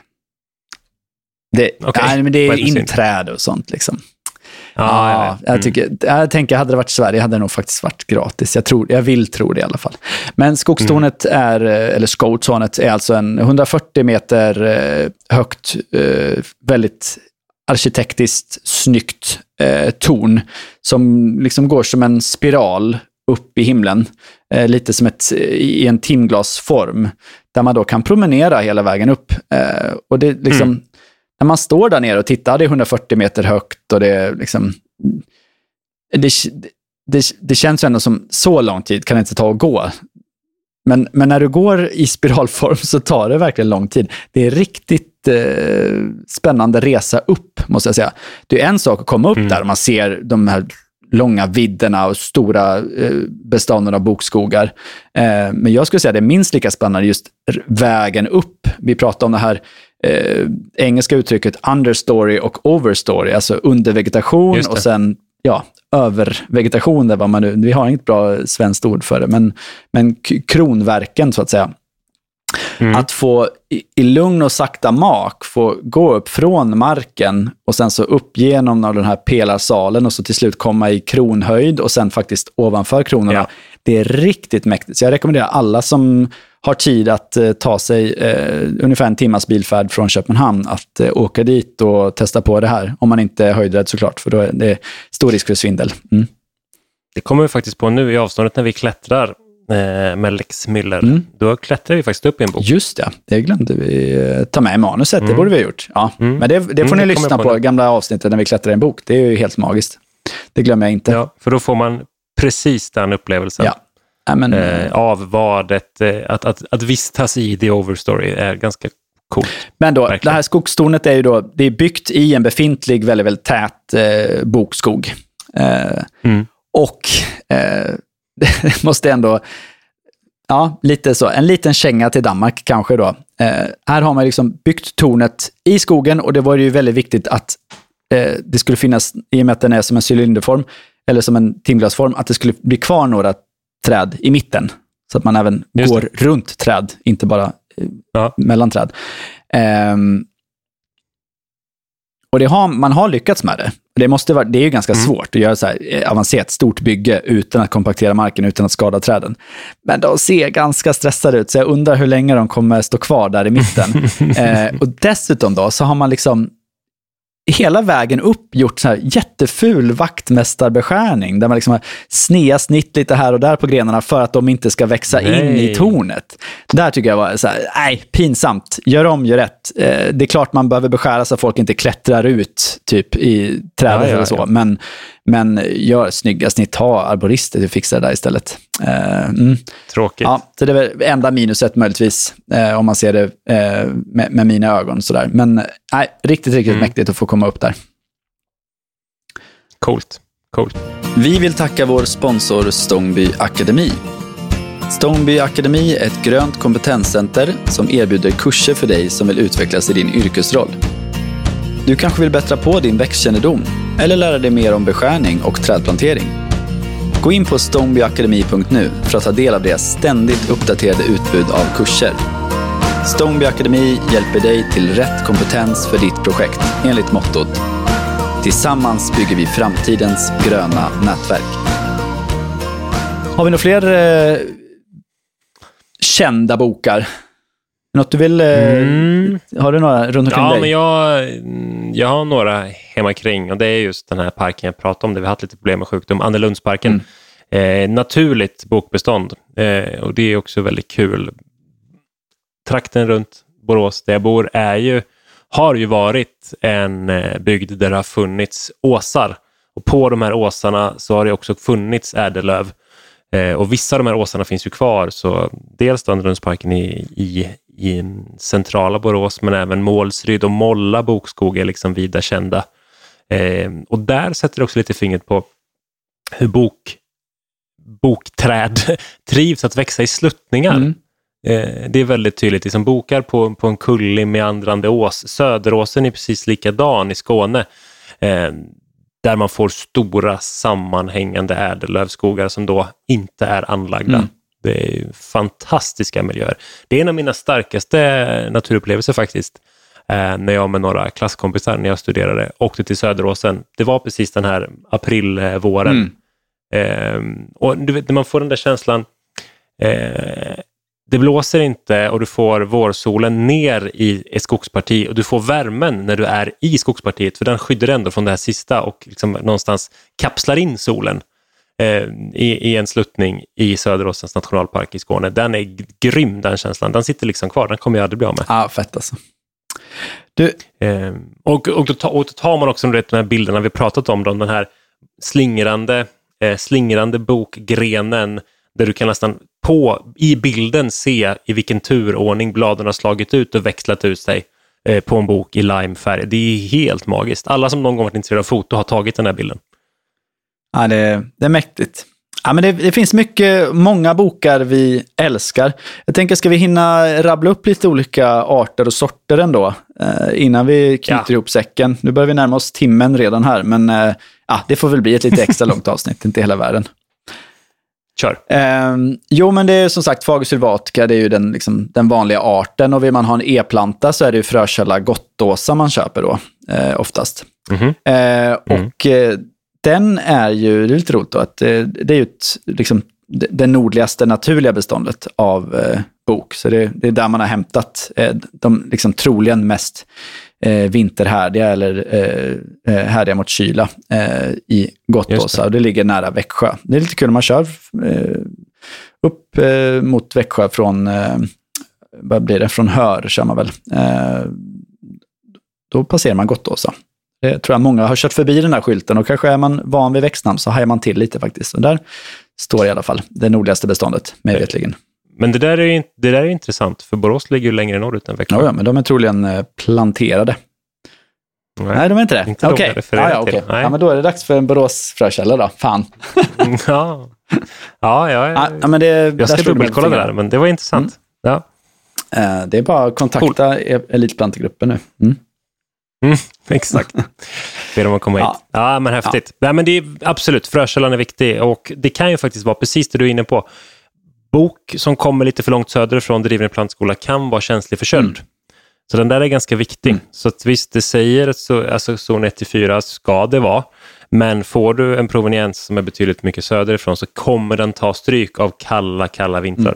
Det, okay. nej, men det är inträd och sånt liksom. Ah, ja, ja, jag, tycker, jag tänker, hade det varit i Sverige hade det nog faktiskt varit gratis. Jag, tror, jag vill tro det i alla fall. Men Skogstornet mm. är, eller Skovtornet är alltså en hundrafyrtio meter eh, högt, eh, väldigt arkitektiskt snyggt eh, torn som liksom går som en spiral upp i himlen. Eh, lite som ett, i en timglasform där man då kan promenera hela vägen upp. Eh, och det liksom... Mm. När man står där nere och tittar, det är hundrafyrtio meter högt och det är liksom... Det, det, det känns ju ändå som så lång tid kan det inte ta att gå. Men, men när du går i spiralform så tar det verkligen lång tid. Det är riktigt eh, spännande resa upp, måste jag säga. Det är en sak att komma upp mm. där och man ser de här långa vidderna och stora eh, bestånden av bokskogar. Eh, men jag skulle säga att det är minst lika spännande just vägen upp. Vi pratar om det här eh, engelska uttrycket understory och overstory, alltså undervegetation och sen ja, övervegetation, där var man nu, vi har inget bra svenskt ord för det, men, men kronverken så att säga. Mm. Att få i, i lugn och sakta mak få gå upp från marken och sen så upp genom den här pelarsalen och så till slut komma i kronhöjd och sen faktiskt ovanför kronorna. Ja. Det är riktigt mäktigt. Så jag rekommenderar alla som har tid att eh, ta sig eh, ungefär en timmas bilfärd från Köpenhamn att eh, åka dit och testa på det här. Om man inte är höjdrädd såklart, för då är det stor risk för svindel. Mm. Det kommer vi faktiskt på nu i avståndet när vi klättrar med Lex Miller. Mm. Då klättrar vi faktiskt upp i en bok. Just det, det glömde vi ta med i manuset. Mm. Det borde vi ha gjort. Ja. Mm. Men det, det får mm, ni lyssna på, på gamla avsnittet när vi klättrar i en bok. Det är ju helt magiskt. Det glömmer jag inte. Ja, för då får man precis den upplevelsen. Ja. Ja, men, eh, av vad ett, att, att, att vistas i The Overstory är ganska coolt. Men då, verkligen. Det här skogstornet är ju då, det är byggt i en befintlig väldigt, väldigt tät eh, bokskog. Eh, mm. Och eh, det måste ändå, ja, lite så, en liten känga till Danmark kanske då. Eh, här har man liksom byggt tornet i skogen och det var ju väldigt viktigt att eh, det skulle finnas, i och med att den är som en cylinderform eller som en timglasform, att det skulle bli kvar några träd i mitten. Så att man även går runt träd, inte bara eh, ja. mellan träd. Eh, och det har, man har lyckats med det. Det, måste vara, det är ju ganska mm. svårt att göra så här avancerat stort bygge utan att kompaktera marken, utan att skada träden. Men de ser ganska stressade ut, så jag undrar hur länge de kommer stå kvar där i mitten. eh, och dessutom då så har man liksom hela vägen upp gjort så här jätteful vaktmästarbeskärning där man liksom har snea snitt lite här och där på grenarna för att de inte ska växa nej. in i tornet. Där tycker jag var så här, nej, pinsamt. Gör om, gör rätt. Eh, det är klart man behöver beskära så att folk inte klättrar ut typ i trädet ja, ja, eller så. Ja. Men, men gör snygga snitt, ha arborister till att fixa det där istället. Eh, mm. Tråkigt. Ja, så det är väl enda minuset möjligtvis eh, om man ser det eh, med, med mina ögon sådär. Men nej, riktigt, riktigt mm. mäktigt att få komma upp där. Coolt, coolt. Vi vill tacka vår sponsor Stångby Akademi. Stångby Akademi är ett grönt kompetenscenter som erbjuder kurser för dig som vill utvecklas i din yrkesroll. Du kanske vill bättra på din växtkännedom eller lära dig mer om beskärning och trädplantering. Gå in på stångbyakademi punkt nu för att ta del av deras ständigt uppdaterade utbud av kurser. Stångby Akademi hjälper dig till rätt kompetens för ditt projekt enligt mottot: tillsammans bygger vi framtidens gröna nätverk. Har vi några fler eh, kända bokar? Något du vill... Eh, mm. Har du några runt omkring ja, dig? Ja, men jag, jag har några hemma kring. Och det är just den här parken jag pratade om. Där vi har haft lite problem med sjukdom. Annelundsparken. Mm. Eh, naturligt bokbestånd. Eh, och det är också väldigt kul. Trakten runt Borås där jag bor är ju, har ju varit en eh, bygd där det har funnits åsar. Och på de här åsarna så har det också funnits ädellöv. Eh, och vissa av de här åsarna finns ju kvar. Så dels Danderundsparken i, i, i centrala Borås, men även Målsryd och Molla bokskog är liksom vida kända. Eh, och där sätter det också lite fingret på hur bok, bokträd trivs att växa i sluttningar. Mm. Eh, det är väldigt tydligt. Liksom bokar på, på en kullig meandrande ås. Söderåsen är precis likadan i Skåne. Eh, där man får stora sammanhängande ädellövskogar som då inte är anlagda. Mm. Det är fantastiska miljöer. Det är en av mina starkaste naturupplevelser faktiskt. Eh, när jag med några klasskompisar när jag studerade åkte till Söderåsen. Det var precis den här aprilvåren. Mm. Eh, och du vet, när man får den där känslan eh, det blåser inte och du får vårsolen ner i ett skogsparti och du får värmen när du är i skogspartiet, för den skyddar ändå från det här sista och liksom någonstans kapslar in solen eh, i, i en sluttning i Söderåsens nationalpark i Skåne. Den är grym, den känslan. Den sitter liksom kvar, den kommer jag aldrig bli av med. Ja, fett alltså. Du... Eh, och, och, då, och då tar man också du vet, de här bilderna vi pratat om, dem, den här slingrande, eh, slingrande bokgrenen där du kan nästan på, i bilden se i vilken turordning bladen har slagit ut och växlat ut sig eh, på en bok i limefärg. Det är helt magiskt. Alla som någon gång varit intresserade av foto har tagit den här bilden. Ja, det, det är mäktigt. Ja, men det, det finns mycket, många bokar vi älskar. Jag tänker, ska vi hinna rabbla upp lite olika arter och sorter ändå eh, innan vi knyter ja. ihop säcken. Nu börjar vi närma oss timmen redan här, men eh, ja, det får väl bli ett lite extra långt avsnitt, inte hela världen. Kör. Eh, jo, men det är som sagt Fagus sylvatica, det är ju den, liksom, den vanliga arten, och vill man ha en e-planta så är det ju frökälla gottåsa man köper då, eh, oftast. Mm-hmm. Eh, mm. Och eh, den är ju, det är lite roligt då, att eh, det är ju ett, liksom, det nordligaste naturliga beståndet av eh, bok, så det, det är där man har hämtat eh, de liksom, troligen mest eh, vinterhärdiga eller eh, härdiga mot kyla eh, i Gottåsa, och det ligger nära Växjö. Det är lite kul när man kör eh, upp eh, mot Växjö från eh, vad blir det? Från Hör kör man väl. Eh, då passerar man Gottåsa. Det tror jag många har kört förbi den här skylten, och kanske är man van vid växtnamn så hajar man till lite faktiskt. Och där står i alla fall det nordligaste beståndet, med vetligen. Men det där är det där är intressant, för Borås ligger ju längre norrut än Växjö. Ja, ja, men de är troligen planterade. Nej, Nej de är inte det. Inte Okej, okay. ja, ja, okay. ja, men då är det dags för en Borås frökälla då. Fan. ja. Ja, ja, ja. ja, men det, jag ska dubbelkolla det där, men det var intressant. Mm. Ja. Det är bara att kontakta cool. Elitplantegruppen nu. Mm. Mm, exakt. Ber om att komma ja. hit. Ja, men häftigt. Ja. Nej, men det är absolut, frökällan är viktig, och det kan ju faktiskt vara precis det du är inne på. Bok som kommer lite för långt söderifrån, driven i plantskola, kan vara känslig för köld. Mm. Så den där är ganska viktig. Mm. Så att visst, det säger så, alltså zon ett till fyra ska det vara. Men får du en proveniens som är betydligt mycket söderifrån så kommer den ta stryk av kalla, kalla vintrar.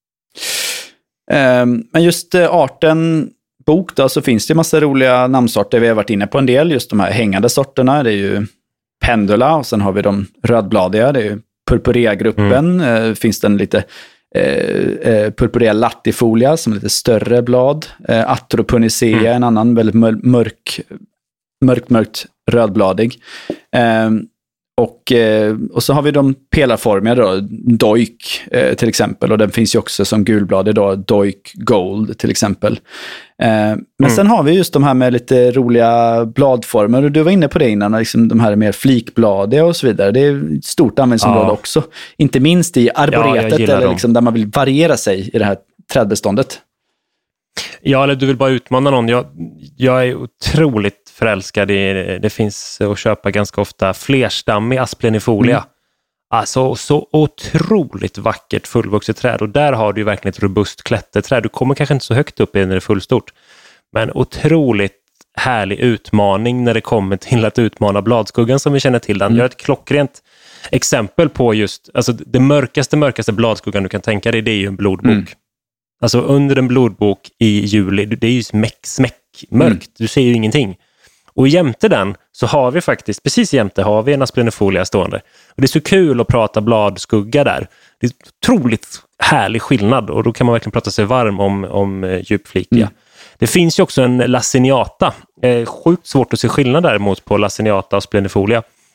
Mm. Um, men just uh, arten bok då, så finns det en massa roliga namnsorter. Vi har varit inne på en del, just de här hängande sorterna. Det är ju pendula, och sen har vi de rödbladiga. Det är ju purpurea-gruppen. Mm. Uh, finns den lite uh, purpurea latifolia som är lite större blad. Uh, Atropunicea, mm. en annan väldigt mörk, mörkt, mörkt rödbladig. Uh, Och, och så har vi de pelarformiga då, Doik eh, till exempel, och den finns ju också som gulbladig då, Doik Gold till exempel. Eh, men mm. sen har vi just de här med lite roliga bladformer, och du var inne på det innan, liksom de här mer flikbladiga och så vidare. Det är ett stort användningsområde ja. också, inte minst i arboretet, ja, eller liksom där man vill variera sig i det här trädbeståndet. Ja, eller du vill bara utmana någon. Jag, jag är otroligt förälskad i, det finns att köpa ganska ofta flerstammig asplenifolia. Mm. Alltså så otroligt vackert fullvuxet träd, och där har du ju verkligen ett robust klätterträd. Du kommer kanske inte så högt upp i när det är fullstort, men otroligt härlig utmaning när det kommer till att utmana bladskuggan som vi känner till den. Mm. Jag har ett klockrent exempel på just, alltså det mörkaste, mörkaste bladskuggan du kan tänka dig, det är ju en blodbok. Mm. Alltså under en blodbok i juli, det är ju smäck, smäck mörkt. Mm. Du ser ju ingenting. Och jämte den så har vi faktiskt, precis jämte har vi en asplenifolia stående. Och det är så kul att prata bladskugga där. Det är otroligt härlig skillnad, och då kan man verkligen prata sig varm om, om djupflikiga. Mm. Det finns ju också en laciniata. Eh, sjukt svårt att se skillnad däremot på laciniata och asplenifolia.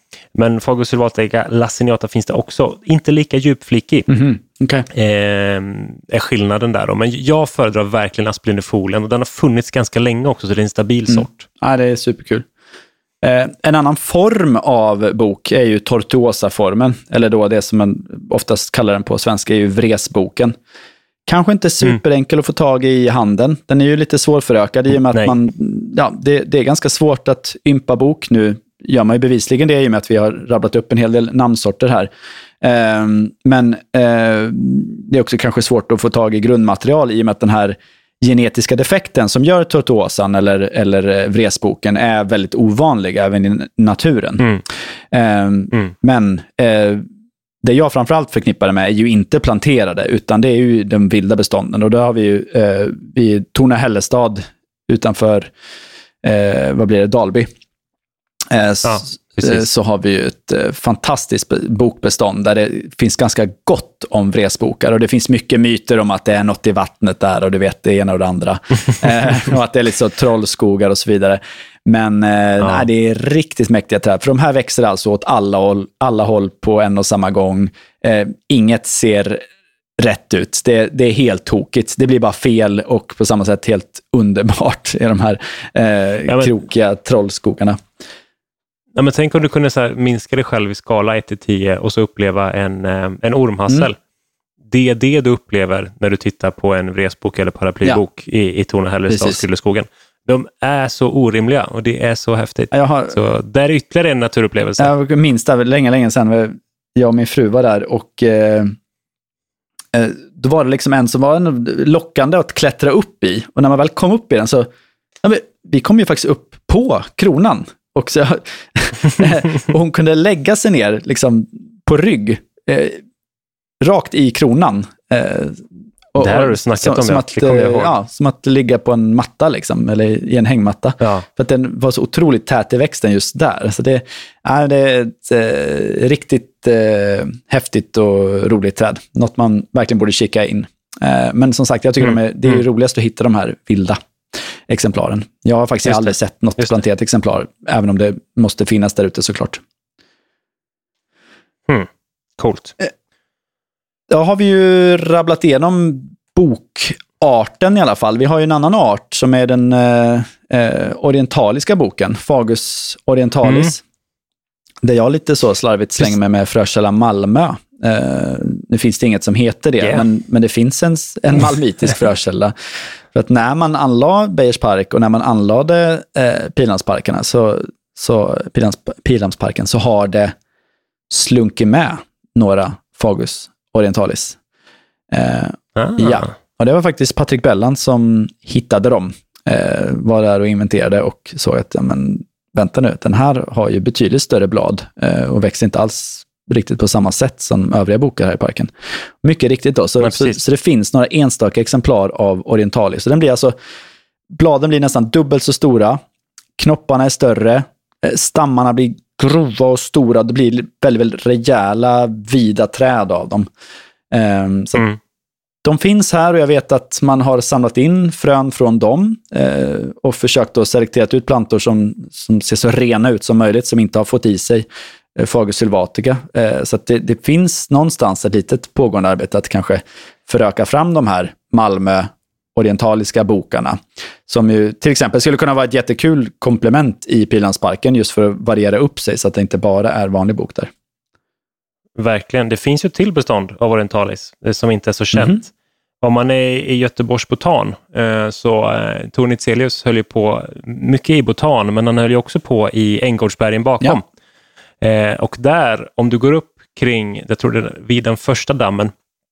Men Fagus sylvatica laciniata finns det också. Inte lika djupflikig. Mm-hmm. Okay. Eh, är skillnaden där då. Men jag föredrar verkligen Asplenifolien och den har funnits ganska länge också, så det är en stabil mm. sort. Ja, det är superkul. Eh, en annan form av bok är ju Tortuosa-formen, eller då det som man oftast kallar den på svenska är ju vresboken. Kanske inte superenkel mm. att få tag i handeln. Den är ju lite svårförökad i och med att Nej. man, ja, det, det är ganska svårt att ympa bok nu. Gör man ju bevisligen det i och med att vi har rabblat upp en hel del namnsorter här. Eh, men eh, det är också kanske svårt att få tag i grundmaterial i och med att den här genetiska defekten som gör tortuosan eller, eller vresboken är väldigt ovanlig även i naturen. Mm. Eh, mm. Men eh, det jag framförallt förknippar med är ju inte planterade, utan det är ju de vilda bestånden. Och då har vi ju eh, vid Torna-Hällestad utanför eh, vad blir det, Dalby. Eh, ja, s- så har vi ju ett eh, fantastiskt bokbestånd där det finns ganska gott om vresbokar. Och det finns mycket myter om att det är något i vattnet där och du vet det ena och det andra. eh, och att det är lite så trollskogar och så vidare. Men eh, ja. nej, det är riktigt mäktiga träd. För de här växer alltså åt alla håll, alla håll på en och samma gång. Eh, inget ser rätt ut. Det, det är helt tokigt. Det blir bara fel och på samma sätt helt underbart i de här eh, ja, men, krokiga trollskogarna. Ja, men tänk om du kunde så här, minska dig själv i skala ett till tio och så uppleva en, en ormhassel. Mm. Det är det du upplever när du tittar på en vresbok eller paraplybok ja. i, i Torna-Hällestad-skogen. De är så orimliga och det är så häftigt. Jag har, så där är ytterligare en naturupplevelse. Jag minns det länge, länge sedan. Jag och min fru var där och eh, då var det liksom en som var en lockande att klättra upp i. Och när man väl kom upp i den så ja, men, vi kom ju faktiskt upp på kronan. Och, så, och hon kunde lägga sig ner liksom, på rygg eh, rakt i kronan. Eh, och, det här har du snackat som, om, som ja. Att, ja, som att ligga på en matta liksom, eller i en hängmatta. Ja. För att den var så otroligt tät i växten just där. Så det, ja, det är ett eh, riktigt eh, häftigt och roligt träd. Något man verkligen borde kika in. Eh, men som sagt, jag tycker mm. de är, det är mm. roligast att hitta de här vilda exemplaren. Jag har faktiskt aldrig sett något planterat exemplar, även om det måste finnas där ute såklart. Hmm. Coolt. Då har vi ju rabblat igenom bokarten i alla fall. Vi har ju en annan art som är den eh, orientaliska boken, Fagus orientalis. Mm. Där jag lite så slarvigt slänger mig med frökälla Malmö. Eh, nu finns det inget som heter det, yeah. men, men det finns en, en malmitisk frökälla. För att när man anlade Beiers park och när man anlade eh, Pildammsparkerna så, så Pilams, Pildammsparken så har det slunkit med några Fagus orientalis. Eh, ah. Ja, och det var faktiskt Patrik Belland som hittade dem. Eh, var där och inventerade och såg att ja, men, vänta nu, den här har ju betydligt större blad eh, och växer inte alls riktigt på samma sätt som övriga bokar här i parken. Mycket riktigt då. Så, så, så det finns några enstaka exemplar av orientalis. Så den blir alltså, bladen blir nästan dubbelt så stora. Knopparna är större. Stammarna blir grova och stora. Det blir väldigt, väldigt rejäla, vida träd av dem. Um, så mm. De finns här och jag vet att man har samlat in frön från dem eh, och försökt att selektera ut plantor som, som ser så rena ut som möjligt, som inte har fått i sig Fagus sylvatica. Eh, så att det, det finns någonstans ett litet pågående arbete att kanske föröka fram de här Malmö orientaliska bokarna. Som ju till exempel skulle kunna vara ett jättekul komplement i Pildammsparken just för att variera upp sig så att det inte bara är vanlig bok där. Verkligen. Det finns ju till bestånd av orientalis som inte är så känt. Mm-hmm. Om man är i Göteborgs botan eh, så eh, Tor Nitzelius höll ju på mycket i botan, men han höll ju också på i Änggårdsbergen bakom. Ja. Eh, och där, om du går upp kring, jag tror det är vid den första dammen,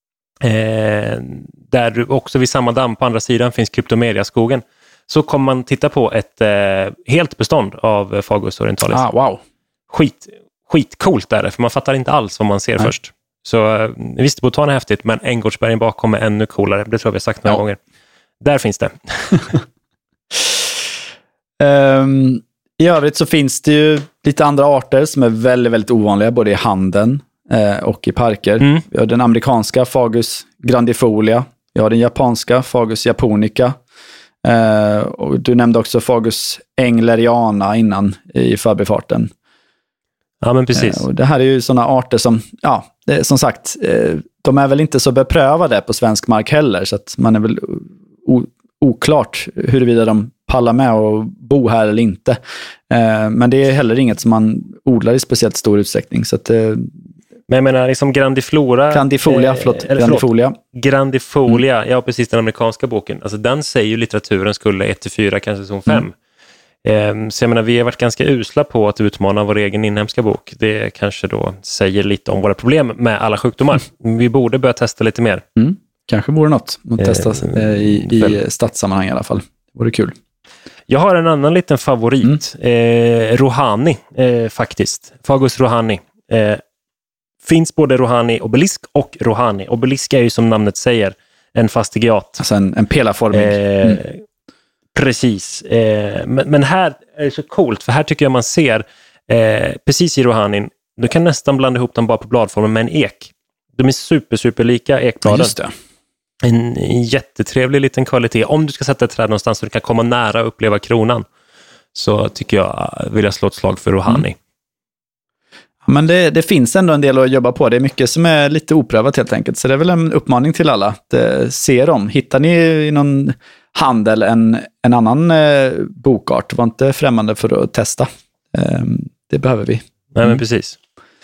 eh, där du också vid samma damm på andra sidan finns Kryptomeriaskogen, så kommer man titta på ett eh, helt bestånd av Fagus orientalis. Ah, wow. Skit, skitcoolt är det, för man fattar inte alls vad man ser Nej. först. Så visst, botan är häftigt, men Änggårdsbergen bakom är ännu coolare. Det tror jag vi har sagt några ja. gånger. Där finns det. um, I övrigt så finns det ju lite andra arter som är väldigt, väldigt ovanliga, både i handeln eh, och i parker. Mm. Vi har den amerikanska Fagus grandifolia. Vi har den japanska Fagus japonica. Eh, och du nämnde också Fagus engleriana innan i förbifarten. Ja, men precis. Och det här är ju sådana arter som, ja, det, som sagt, de är väl inte så beprövade på svensk mark heller, så att man är väl o, oklart huruvida de pallar med och bo här eller inte. Men det är heller inget som man odlar i speciellt stor utsträckning, så att men jag menar, liksom Grandiflora... Grandifolia, eh, förlåt. Grandifolia. Grandifolia, mm. ja precis, den amerikanska boken. Alltså den säger ju litteraturen skulle ett till fyra, kanske zon fem. Mm. Eh, så jag menar, vi har varit ganska usla på att utmana vår egen inhemska bok. Det kanske då säger lite om våra problem med alla sjukdomar. Mm. Vi borde börja testa lite mer. Mm. Kanske vore något att eh, testa eh, i, i stadssammanhang i alla fall. Det vore kul. Jag har en annan liten favorit. Mm. Eh, Rouhani, eh, faktiskt. Fagus Rouhani. Eh, finns både Rouhani obelisk och Rouhani. Obelisk är ju som namnet säger en fastigiat. Alltså en, en pelarformig. Eh, mm. Precis. Eh, men, men här är det så coolt, för här tycker jag man ser eh, precis i Rouhanin, du kan nästan blanda ihop dem bara på bladformen med en ek. De är super, super lika ekbladen. Just det. En, en jättetrevlig liten kvalitet. Om du ska sätta ett träd någonstans så du kan komma nära och uppleva kronan, så tycker jag, vill jag slå ett slag för Rouhani. Mm. Men det, det finns ändå en del att jobba på. Det är mycket som är lite oprövat helt enkelt. Så det är väl en uppmaning till alla att eh, se dem. Hittar ni i någon handel en, en annan eh, bokart, var inte främmande för att testa. Eh, det behöver vi. Mm. Nej, men precis.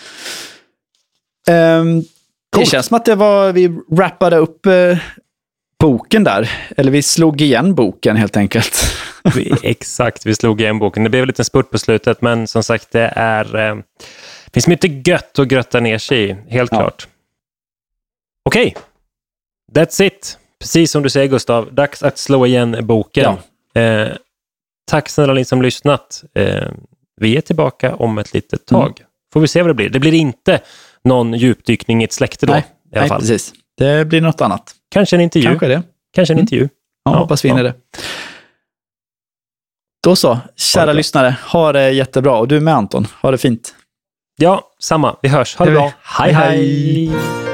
Eh, det känns som att det var, vi wrappade upp eh, boken där. Eller vi slog igen boken helt enkelt. vi, exakt, vi slog igen boken. Det blev en liten spurt på slutet, men som sagt, det är... Eh, Det finns mycket gött att grötta ner sig i, helt ja. klart. Okej, okay. That's it. Precis som du säger, Gustav, dags att slå igen boken. Ja. Eh, tack snälla ni som lyssnat. Eh, vi är tillbaka om ett litet tag. Mm. Får vi se vad det blir. Det blir inte någon djupdykning i ett släkte då. Nej, i alla nej fall. Precis. Det blir något annat. Kanske en intervju. Kanske det. Kanske en mm. intervju. Ja, ja, hoppas vi hinner ja. det. Då så, kära lyssnare. Ha det jättebra. Och du med, Anton. Ha det fint. Ja, samma. Vi hörs. Ha det bra. Hej, hej. hej.